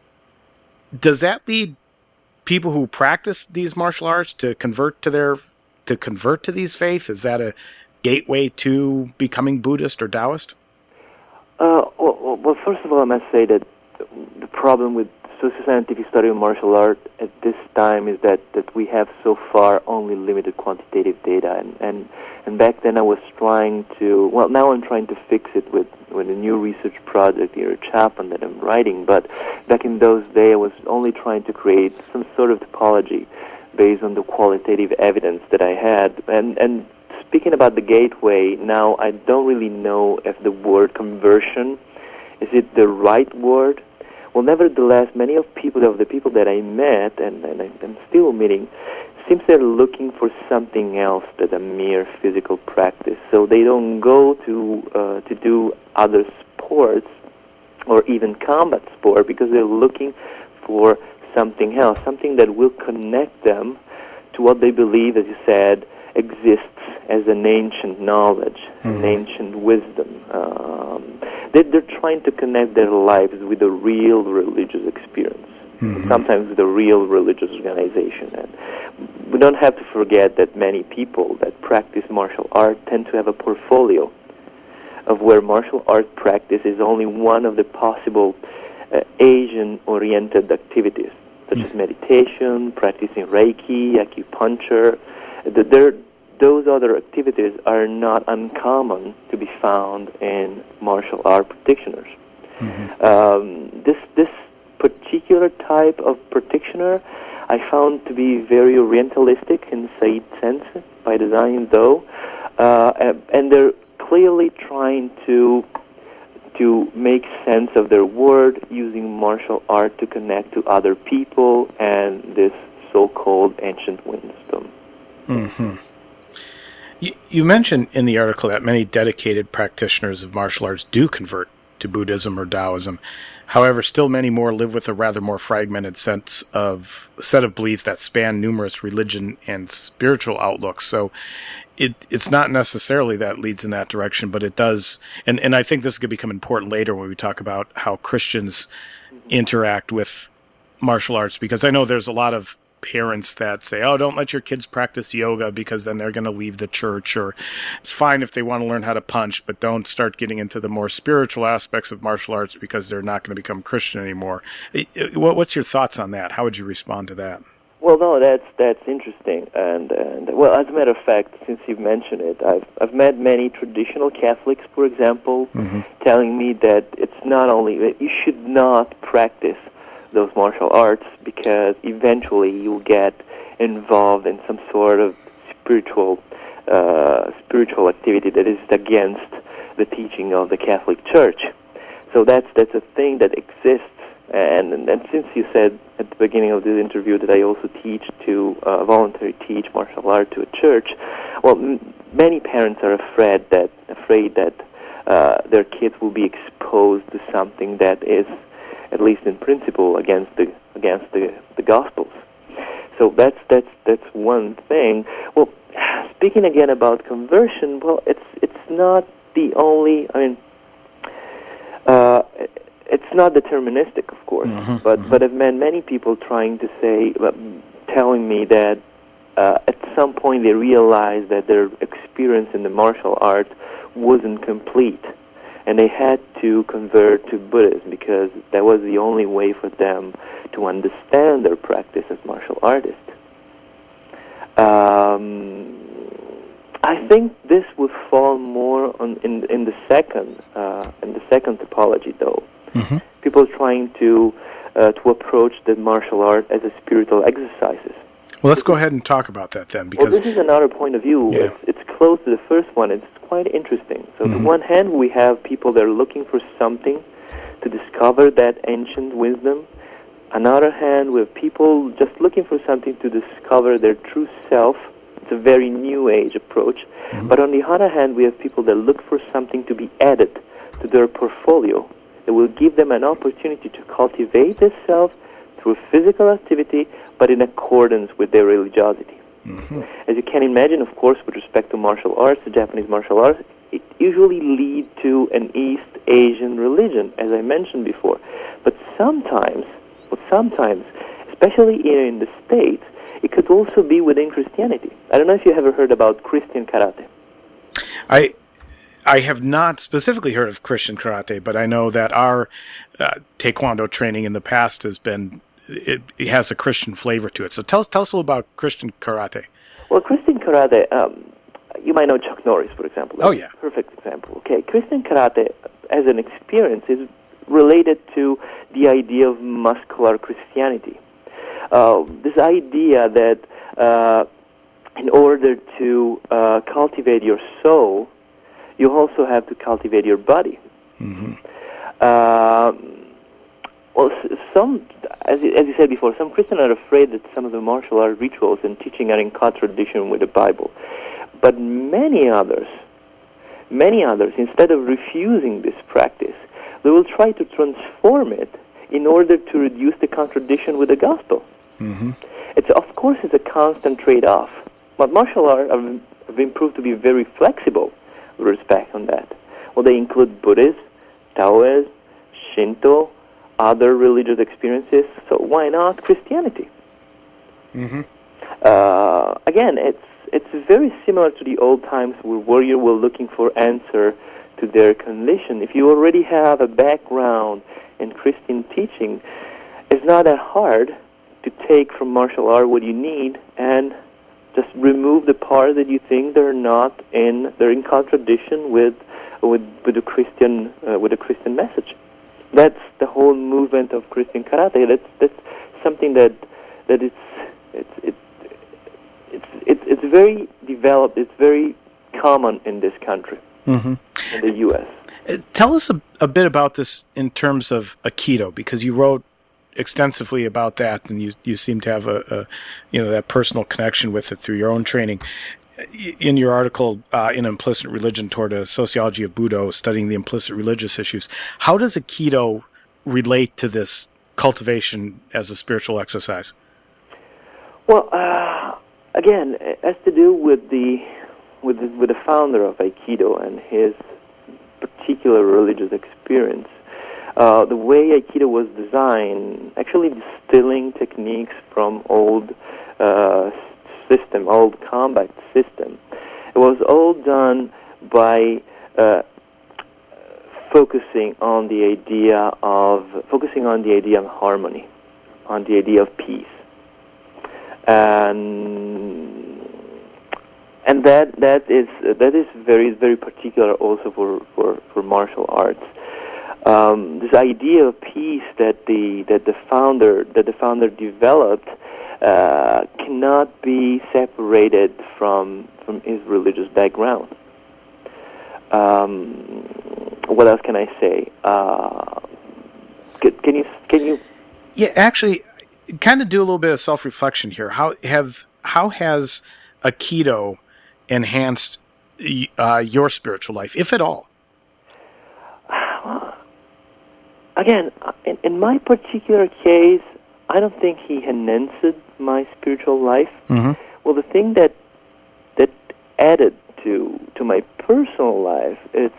Does that lead people who practice these martial arts to convert to their to convert to these faiths? Is that a gateway to becoming Buddhist or Taoist? Uh, well, well, first of all, I must say that the problem with socio-scientific study of martial art at this time is that, that we have so far only limited quantitative data. And, and, and back then I was trying to, well, now I'm trying to fix it with, with a new research project here at Chapman that I'm writing. But back in those days, I was only trying to create some sort of topology based on the qualitative evidence that I had. And, and speaking about the gateway, now I don't really know if the word conversion, is it the right word? Well, nevertheless, many of people of the people that I met and, and I'm still meeting, seems they're looking for something else than a mere physical practice. So they don't go to uh, to do other sports or even combat sport because they're looking for something else, something that will connect them to what they believe, as you said, exists as an ancient knowledge, mm-hmm. an ancient wisdom. Um, they, they're trying to connect their lives with a real religious experience, mm-hmm. sometimes with a real religious organization. And we don't have to forget that many people that practice martial art tend to have a portfolio of where martial art practice is only one of the possible uh, Asian-oriented activities, such mm-hmm. as meditation, practicing Reiki, acupuncture. There, those other activities are not uncommon to be found in martial art practitioners. Mm-hmm. Um, this this particular type of practitioner I found to be very orientalistic in Said sense, by design though, uh, and they're clearly trying to to make sense of their world using martial art to connect to other people and this so-called ancient wisdom. Mm-hmm. You, you mentioned in the article that many dedicated practitioners of martial arts do convert to Buddhism or Taoism. However, still many more live with a rather more fragmented sense of set of beliefs that span numerous religion and spiritual outlooks. So it it's not necessarily that leads in that direction, but it does. And, and I think this could become important later when we talk about how Christians interact with martial arts, because I know there's a lot of parents that say, oh, don't let your kids practice yoga because then they're going to leave the church, or it's fine if they want to learn how to punch, but don't start getting into the more spiritual aspects of martial arts because they're not going to become Christian anymore. What's your thoughts on that? How would you respond to that? Well, no, that's that's interesting, and and well, as a matter of fact, since you've mentioned it, I've I've met many traditional Catholics, for example, mm-hmm. telling me that it's not only that you should not practice those martial arts because eventually you'll get involved in some sort of spiritual uh, spiritual activity that is against the teaching of the Catholic Church. So that's that's a thing that exists. And, and and since you said at the beginning of this interview that I also teach to uh, voluntarily teach martial art to a church, well, m- many parents are afraid that afraid that uh, their kids will be exposed to something that is, at least in principle, against the against the, the Gospels. So that's that's that's one thing. Well, speaking again about conversion, well, it's it's not the only. I mean. Uh, It's not deterministic, of course, mm-hmm, but mm-hmm. but I've met many people trying to say, uh, telling me that uh, at some point they realized that their experience in the martial art wasn't complete, and they had to convert to Buddhism because that was the only way for them to understand their practice as martial artists. Um, I think this would fall more on in in the second uh, in the second typology, though. Mm-hmm. People trying to uh, to approach the martial art as a spiritual exercises. Well, let's go ahead and talk about that then, because well, this is another point of view. Yeah. It's, it's close to the first one. It's quite interesting. So, mm-hmm. on the one hand, we have people that are looking for something to discover that ancient wisdom. On the other hand, we have people just looking for something to discover their true self. It's a very new age approach. Mm-hmm. But on the other hand, we have people that look for something to be added to their portfolio. It will give them an opportunity to cultivate their self through physical activity, but in accordance with their religiosity. Mm-hmm. As you can imagine, of course, with respect to martial arts, the Japanese martial arts, it usually leads to an East Asian religion, as I mentioned before. But sometimes, well, sometimes, especially here in the States, it could also be within Christianity. I don't know if you ever heard about Christian karate. I... I have not specifically heard of Christian karate, but I know that our uh, taekwondo training in the past has been, it, it has a Christian flavor to it. So tell us, tell us a little about Christian karate. Well, Christian karate, um, you might know Chuck Norris, for example. That's oh, yeah. a perfect example. Okay, Christian karate, as an experience, is related to the idea of muscular Christianity. Uh, this idea that uh, in order to uh, cultivate your soul, you also have to cultivate your body. Mm-hmm. Um, well, some, as you, as you said before, some Christians are afraid that some of the martial art rituals and teaching are in contradiction with the Bible. But many others, many others, instead of refusing this practice, they will try to transform it in order to reduce the contradiction with the gospel. Mm-hmm. It's, of course, it's a constant trade-off. But martial arts have, have been proved to be very flexible with respect on that. Well, they include Buddhism, Taoism, Shinto, other religious experiences, so why not Christianity? Mm-hmm. Uh, again, it's it's very similar to the old times where warriors were looking for answer to their condition. If you already have a background in Christian teaching, it's not that hard to take from martial art what you need and just remove the part that you think they're not in, they're in contradiction with, with, with the Christian, uh, with the Christian message. That's the whole movement of Christian karate. That's that's something that that it's it's it's it's it's, it's very developed. It's very common in this country, mm-hmm. in the U S. Uh, tell us a, a bit about this in terms of Aikido, because you wrote extensively about that, and you you seem to have a, a you know that personal connection with it through your own training. In your article, uh, in Implicit Religion Toward a Sociology of Budo, studying the implicit religious issues, how does Aikido relate to this cultivation as a spiritual exercise? Well, uh, again, it has to do with the with the, with the founder of Aikido and his particular religious experience. Uh, the way Aikido was designed, actually distilling techniques from old uh, system, old combat system. It was all done by uh, focusing on the idea of focusing on the idea of harmony, on the idea of peace. and and that that is that is very very particular also for for, for martial arts. Um, this idea of peace that the that the founder that the founder developed uh, cannot be separated from from his religious background. Um, what else can I say? Uh, can, can you can you? Yeah, actually, kind of do a little bit of self-reflection here. How have how has Aikido enhanced uh, your spiritual life, if at all? Again, in, in my particular case, I don't think he enhanced my spiritual life. Mm-hmm. Well, the thing that that added to to my personal life, it's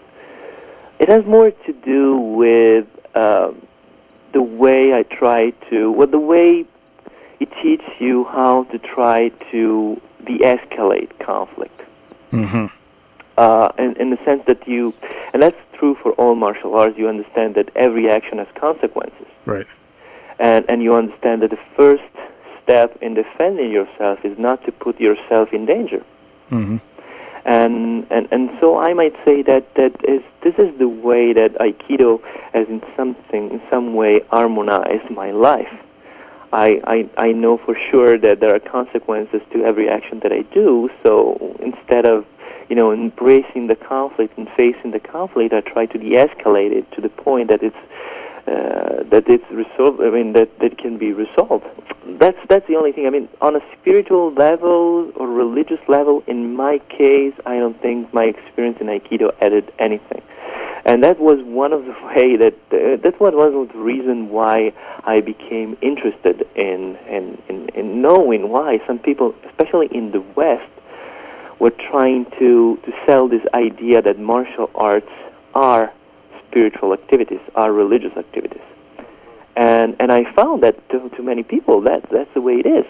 it has more to do with um, the way I try to, well, the way it teaches you how to try to de-escalate conflict. Mm-hmm. Uh, in, in the sense that you, and that's true for all martial arts, you understand that every action has consequences. Right. And and you understand that the first step in defending yourself is not to put yourself in danger. Mm-hmm. And, and and so I might say that, that is this is the way that Aikido has in something in some way harmonized my life. I, I I know for sure that there are consequences to every action that I do, so instead of you know, embracing the conflict and facing the conflict, I try to de-escalate it to the point that it's uh, that it's resolved. I mean, that that can be resolved. That's that's the only thing. I mean, on a spiritual level or religious level, in my case, I don't think my experience in Aikido added anything. And that was one of the way that uh, that's what was the reason why I became interested in in, in in knowing why some people, especially in the West, were trying to, to sell this idea that martial arts are spiritual activities, are religious activities. And and I found that to, to many people, that that's the way it is.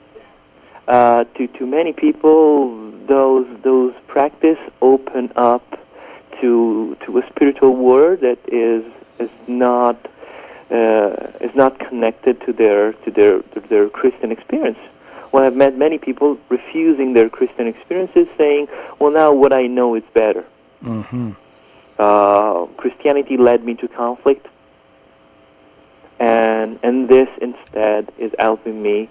Uh, to to many people, those those practice open up to to a spiritual world that is is not uh, is not connected to their to their to their Christian experience. Well, I've met many people refusing their Christian experiences, saying, well, now what I know is better. Mm-hmm. Uh, Christianity led me to conflict, and and this instead is helping me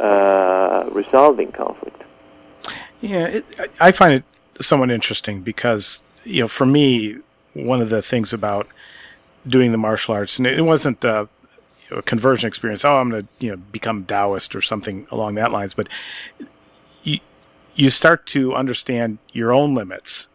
uh, resolving conflict. Yeah, it, I find it somewhat interesting because, you know, for me, one of the things about doing the martial arts, and it wasn't uh, a conversion experience, oh, I'm going to, you know, become Taoist or something along that lines, but you, you start to understand your own limits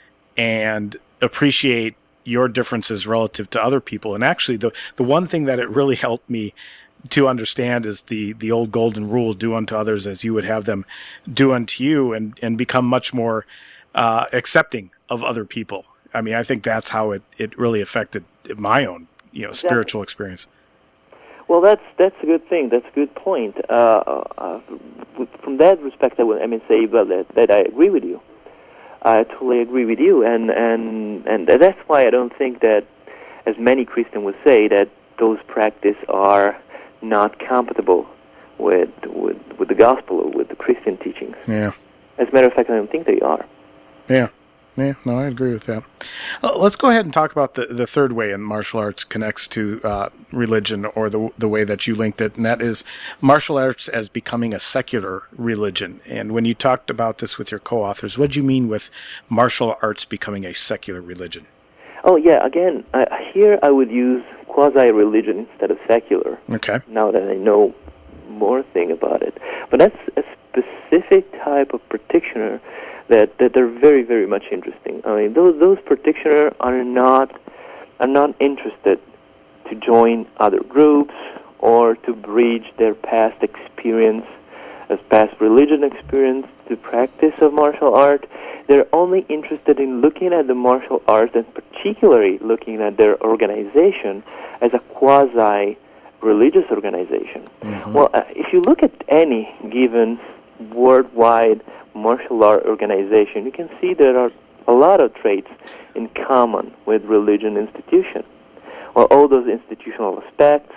and appreciate your differences relative to other people. And actually, the the one thing that it really helped me to understand is the, the old golden rule, do unto others as you would have them do unto you, and, and become much more uh, accepting of other people. I mean, I think that's how it, it really affected my own, you know, spiritual experience. Well, that's that's a good thing. That's a good point. Uh, uh, from that respect, I would I mean say well that, that I agree with you. I totally agree with you, and and and that's why I don't think that, as many Christians would say, that those practices are not compatible with with with the gospel or with the Christian teachings. Yeah. As a matter of fact, I don't think they are. Yeah. Yeah, no, I agree with that. Uh, let's go ahead and talk about the, the third way in martial arts connects to uh, religion, or the the way that you linked it, and that is martial arts as becoming a secular religion. And when you talked about this with your co-authors, what did you mean with martial arts becoming a secular religion? Oh, yeah, again, uh, here I would use quasi-religion instead of secular. Okay. Now that I know more thing about it. But that's a specific type of practitioner that, that they're very, very much interesting. I mean, those those practitioners are not are not interested to join other groups or to bridge their past experience, as past religion experience, to practice of martial art. They're only interested in looking at the martial arts, and particularly looking at their organization as a quasi-religious organization. Mm-hmm. Well, uh, if you look at any given worldwide martial art organization, you can see there are a lot of traits in common with religion institution. Well, all those institutional aspects,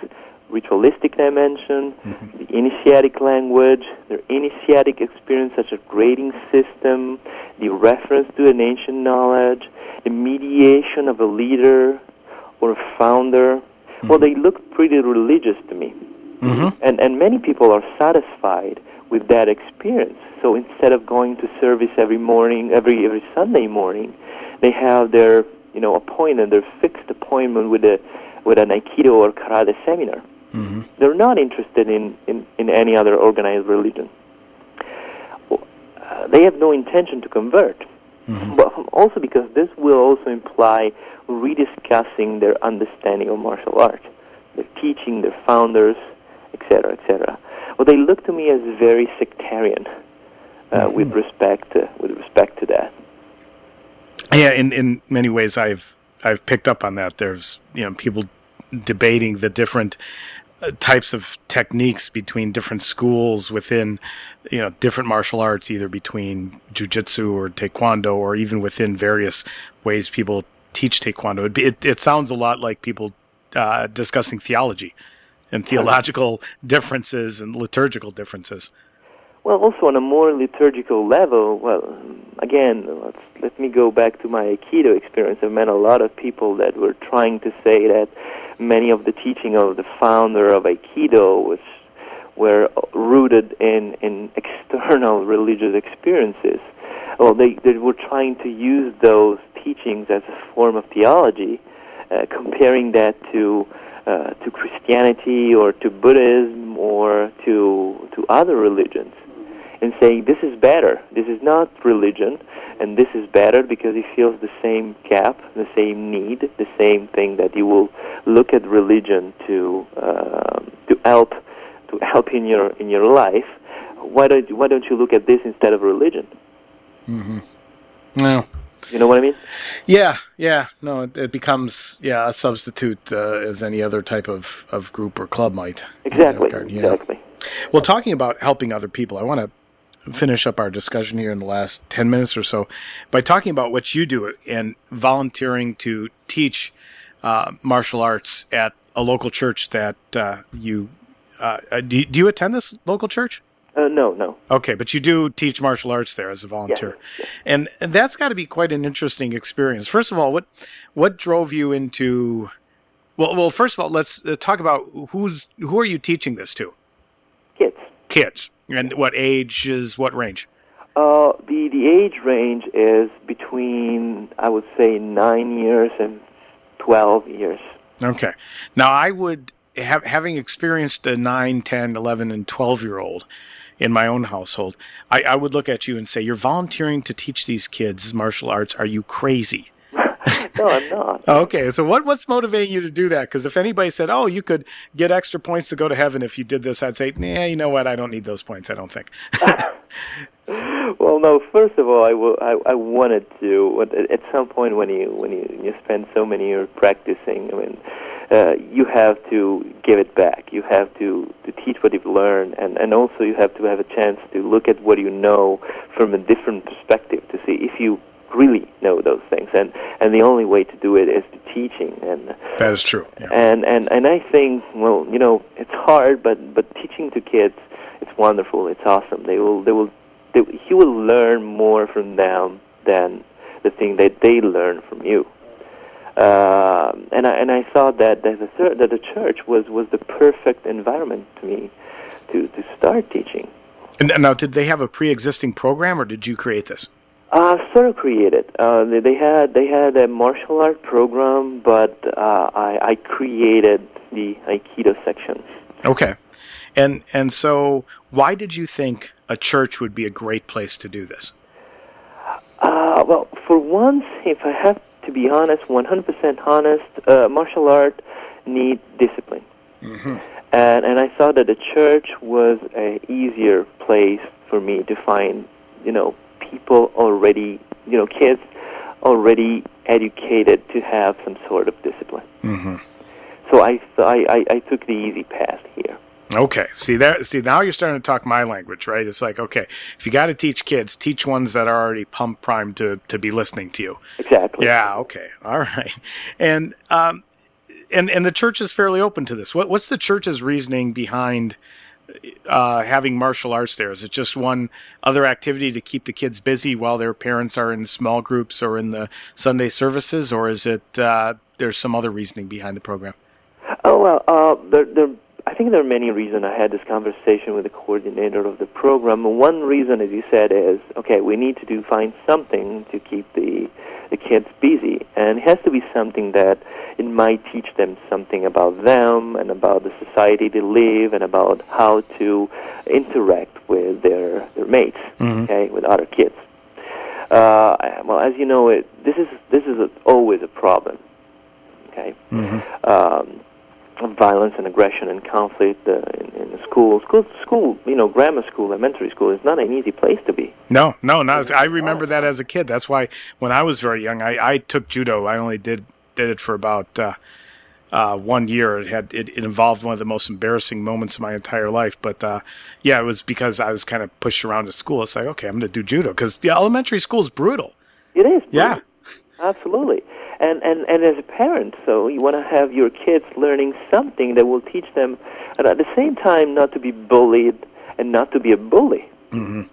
ritualistic dimension, Mm-hmm. the initiatic language, their initiatic experience such as grading system, the reference to an ancient knowledge, the mediation of a leader or a founder. Mm-hmm. Well, they look pretty religious to me. Mm-hmm. And, and many people are satisfied with that experience. So instead of going to service every morning, every every Sunday morning, they have their, you know, appointment, their fixed appointment with a with an Aikido or Karate seminar. Mm-hmm. They're not interested in, in, in any other organized religion. Uh, they have no intention to convert. Mm-hmm. But also because this will also imply rediscussing their understanding of martial arts, their teaching, their founders, et cetera, et cetera. Well, they look to me as very sectarian uh, mm-hmm. with respect to, with respect to that. Yeah, in in many ways, I've I've picked up on that. There's you know people debating the different uh, types of techniques between different schools within you know different martial arts, either between jiu-jitsu or taekwondo, or even within various ways people teach taekwondo. It it, it sounds a lot like people uh, discussing theology and theological differences and liturgical differences. Well, also on a more liturgical level, well, again, let's, let me go back to my Aikido experience. I've met a lot of people that were trying to say that many of the teaching of the founder of Aikido was, were rooted in, in external religious experiences. Well, they, they were trying to use those teachings as a form of theology, uh, comparing that to Uh, to Christianity or to Buddhism or to to other religions, and saying this is better, this is not religion, and this is better because it fills the same gap, the same need, the same thing that you will look at religion to uh, to help to help in your in your life. Why don't you, why don't you look at this instead of religion? Mm-hmm. No. You know what I mean? Yeah, yeah. No, it, it becomes yeah a substitute uh, as any other type of, of group or club might. Exactly. Yeah. Exactly. Well, talking about helping other people, I want to finish up our discussion here in the last ten minutes or so by talking about what you do and volunteering to teach uh, martial arts at a local church that uh, you uh, do. Do you attend this local church? Uh, no, no. Okay, but you do teach martial arts there as a volunteer. Yes, yes. And, and that's got to be quite an interesting experience. First of all, what what drove you into Well, well first of all, let's uh, talk about who's who are you teaching this to? Kids. Kids. And what ages, what range? Uh, the the age range is between, I would say, nine years and twelve years. Okay. Now, I would have having experienced a nine, ten, eleven, and twelve-year-old in my own household, I, I would look at you and say, you're volunteering to teach these kids martial arts. Are you crazy? No, I'm not. Okay, so what what's motivating you to do that? Because if anybody said, oh, you could get extra points to go to heaven if you did this, I'd say, nah, you know what? I don't need those points, I don't think. Well, no, first of all, I, will, I, I wanted to, at some point when you when you, you spend so many years practicing, I mean, uh, you have to give it back. You have to, to teach what you've learned, and, and also you have to have a chance to look at what you know from a different perspective to see if you really know those things, and and the only way to do it is to teaching, and that is true. Yeah. And and and I think, well, you know, it's hard, but but teaching to kids, it's wonderful, it's awesome. They will they will they, you will learn more from them than the thing that they learn from you. Uh, and I and I thought that that the third, that the church was was the perfect environment to me to to start teaching. And now, did they have a pre-existing program, or did you create this? Uh, sort of created. Uh, they, they had they had a martial art program, but uh, I, I created the Aikido section. Okay, and and so why did you think a church would be a great place to do this? Uh, well, for once, if I have to be honest, one hundred percent honest, uh, martial art need discipline, mm-hmm. and and I thought that the church was a easier place for me to find, you know, people already, you know, kids already educated to have some sort of discipline. Mm-hmm. So I, th- I, I, I took the easy path here. Okay. See there. See now you're starting to talk my language, right? It's like, okay, if you got to teach kids, teach ones that are already pump primed to to be listening to you. Exactly. Yeah. Okay. All right. And um, and and the church is fairly open to this. What what's the church's reasoning behind uh, having martial arts there? Is it just one other activity to keep the kids busy while their parents are in small groups or in the Sunday services, or is it uh, there's some other reasoning behind the program? Oh, well, uh, there, there, I think there are many reasons. I had this conversation with the coordinator of the program. One reason, as you said, is, okay, we need to do find something to keep the the kids busy, and it has to be something that it might teach them something about them and about the society they live and about how to interact with their, their mates, mm-hmm. okay, with other kids. Uh, well, as you know, it, this is this is a, always a problem, okay? Mm-hmm. Um, violence and aggression and conflict uh, in, in school. School, school, you know, grammar school, elementary school is not an easy place to be. No, no, not. As, I remember that as a kid. That's why when I was very young, I, I took judo. I only did did it for about uh, uh, one year. It had it, it involved one of the most embarrassing moments of my entire life. But uh, yeah, it was because I was kind of pushed around at school. It's like, okay, I'm going to do judo because the elementary school is brutal. It is. Brutal. Yeah, absolutely. And, and and as a parent, so you want to have your kids learning something that will teach them, and at the same time, not to be bullied and not to be a bully. Mm-hmm.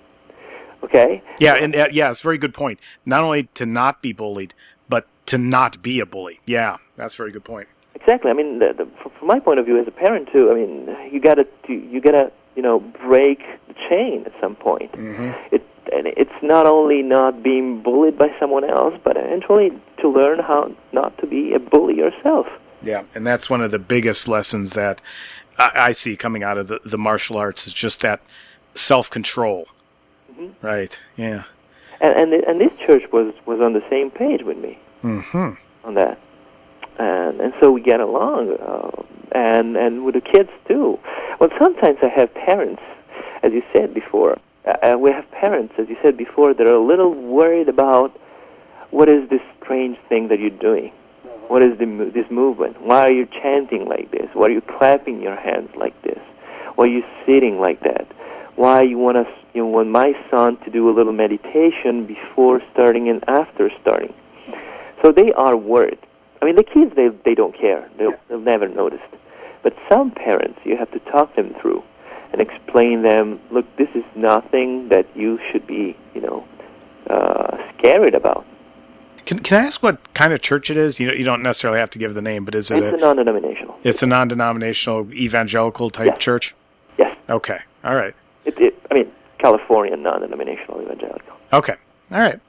Okay? Yeah, and uh, yeah, it's a very good point. Not only to not be bullied, but to not be a bully. Yeah, that's a very good point. Exactly. I mean, the, the, from my point of view as a parent too, I mean, you gotta you gotta you know break the chain at some point. Mm-hmm. It. And it's not only not being bullied by someone else, but eventually to learn how not to be a bully yourself. Yeah, and that's one of the biggest lessons that I, I see coming out of the, the martial arts is just that self-control. Mm-hmm. Right, yeah. And and, the, and this church was, was on the same page with me mm-hmm. on that. And and so we get along, uh, and, and with the kids too. Well, sometimes I have parents, as you said before, Uh, we have parents, as you said before, that are a little worried about what is this strange thing that you're doing? What is the, this movement? Why are you chanting like this? Why are you clapping your hands like this? Why are you sitting like that? Why you want us, you know, want my son to do a little meditation before starting and after starting? So they are worried. I mean, the kids, they they don't care. They'll, they'll never notice. But some parents, you have to talk them through and explain them, look, this is nothing that you should be, you know, uh, scared about. Can Can I ask what kind of church it is? You know, you don't necessarily have to give the name, but is it it's a, a non-denominational? It's a non-denominational evangelical type yes. church? Yes. Okay. All right. It, it, I mean, California non-denominational evangelical. Okay. All right.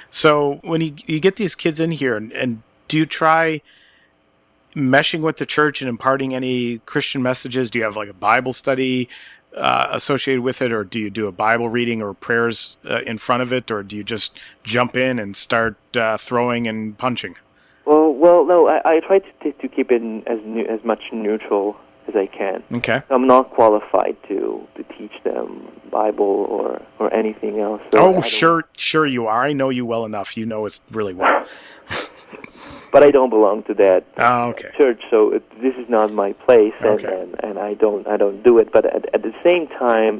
So when you you get these kids in here, and, and do you try meshing with the church and imparting any Christian messages? Do you have like a Bible study uh, associated with it, or do you do a Bible reading or prayers uh, in front of it, or do you just jump in and start uh, throwing and punching? Well, well, no. I, I try to t- to keep it in as new, as much neutral as I can. Okay. I'm not qualified to, to teach them Bible or, or anything else. So oh, sure, sure you are. I know you well enough. You know it really well. But I don't belong to that oh, okay. church, so it, this is not my place, and, okay. and, and I don't I don't do it. But at, at the same time,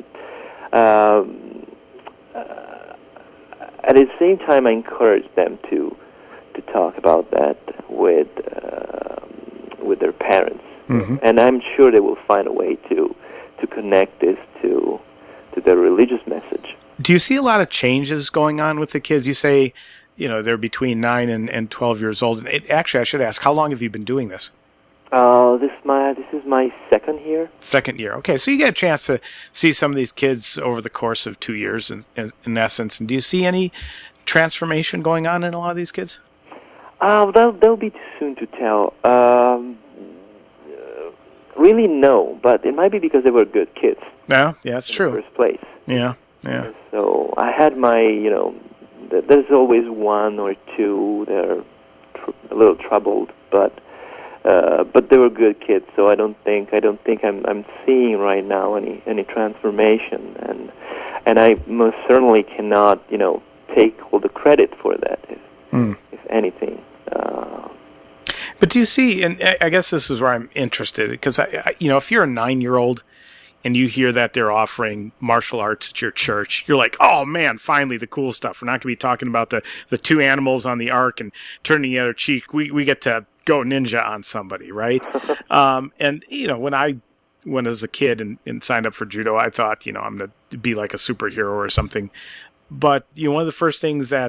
um, uh, at the same time, I encourage them to to talk about that with uh, with their parents, mm-hmm. and I'm sure they will find a way to to connect this to to their religious message. Do you see a lot of changes going on with the kids? You say, you know, they're between nine and, and twelve years old. And it, actually, I should ask, how long have you been doing this? Uh, this my this is my second year. Second year. Okay, so you get a chance to see some of these kids over the course of two years, in, in, in essence. And do you see any transformation going on in a lot of these kids? Uh, that'll, that'll be too soon to tell. Um, uh, really, no. But it might be because they were good kids. Yeah, yeah, that's in true. The first place. Yeah, yeah. So I had my, you know, there's always one or two that are tr- a little troubled, but uh, but they were good kids. So I don't think I don't think I'm I'm seeing right now any any transformation, and and I most certainly cannot, you know, take all the credit for that, if, mm. if anything. Uh, but do you see? And I guess this is where I'm interested, because I, I, you know, if you're a nine-year-old and you hear that they're offering martial arts at your church, you're like, oh man, finally the cool stuff. We're not going to be talking about the, the two animals on the ark and turning the other cheek. We we get to go ninja on somebody, right? um, and, you know, when I went as a kid and, and signed up for judo, I thought, you know, I'm going to be like a superhero or something. But, you know, one of the first things that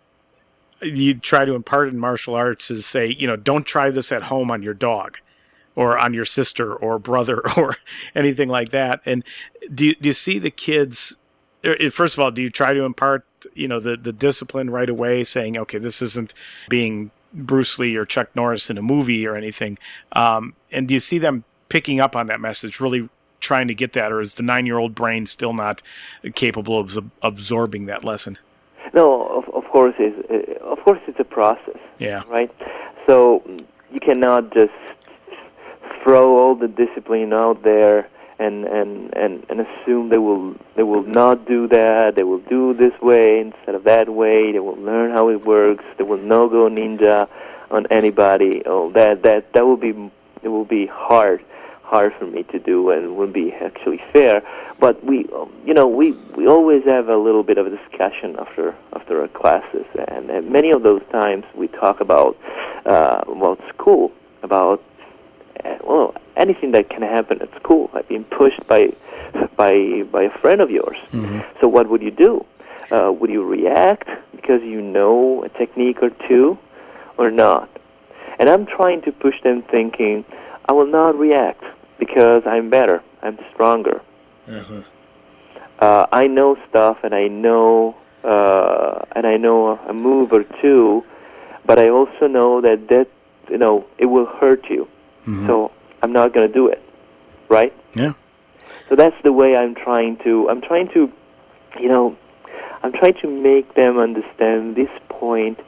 you try to impart in martial arts is say, you know, don't try this at home on your dog or on your sister or brother or anything like that. And do you, do you see the kids, first of all, do you try to impart, you know, the, the discipline right away, saying, okay, this isn't being Bruce Lee or Chuck Norris in a movie or anything? Um, and do you see them picking up on that message, really trying to get that, or is the nine-year-old brain still not capable of absorbing that lesson? No, of, of course it's of course it's a process. Yeah. Right. So you cannot just throw all the discipline out there and, and, and, and assume they will they will not do that. They will do this way instead of that way. They will learn how it works. They will not go ninja on anybody. Oh, that that that will be it will be hard. hard for me to do and wouldn't be actually fair. But we, you know, we, we always have a little bit of a discussion after after our classes, and, and many of those times we talk about uh, about school, about uh, well anything that can happen at school, like being pushed by by by a friend of yours. Mm-hmm. So what would you do? Uh, would you react because you know a technique or two, or not? And I'm trying to push them thinking, I will not react, because I'm better, I'm stronger. Uh-huh. Uh, I know stuff, and I know, uh, and I know a move or two, but I also know that that you know it will hurt you. Mm-hmm. So I'm not going to do it, right? Yeah. So that's the way I'm trying to. I'm trying to, you know, I'm trying to make them understand this point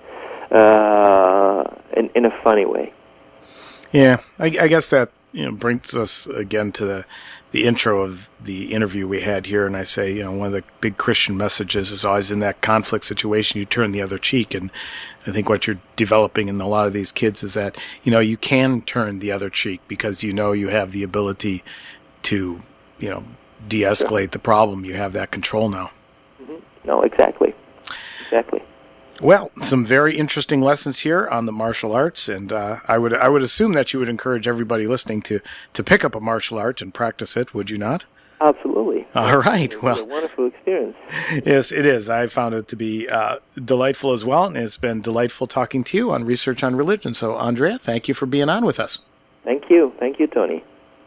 uh, in in a funny way. Yeah, I, I guess that, you know, brings us again to the, the intro of the interview we had here. And I say, you know, one of the big Christian messages is always in that conflict situation, you turn the other cheek. And I think what you're developing in a lot of these kids is that, you know, you can turn the other cheek because you know you have the ability to, you know, de-escalate sure. the problem. You have that control now. Mm-hmm. No, exactly. Exactly. Well, some very interesting lessons here on the martial arts, and uh, I would I would assume that you would encourage everybody listening to, to pick up a martial art and practice it, would you not? Absolutely. All right. It's well, a wonderful experience. Yes, it is. I found it to be uh, delightful as well, and it's been delightful talking to you on Research on Religion. So, Andrea, thank you for being on with us. Thank you. Thank you, Tony.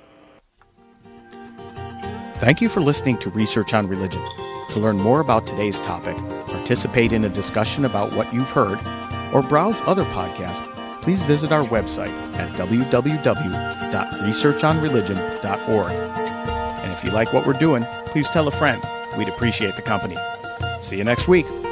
Thank you for listening to Research on Religion. To learn more about today's topic, participate in a discussion about what you've heard, or browse other podcasts, please visit our website at w w w dot research on religion dot org. And if you like what we're doing, please tell a friend. We'd appreciate the company. See you next week.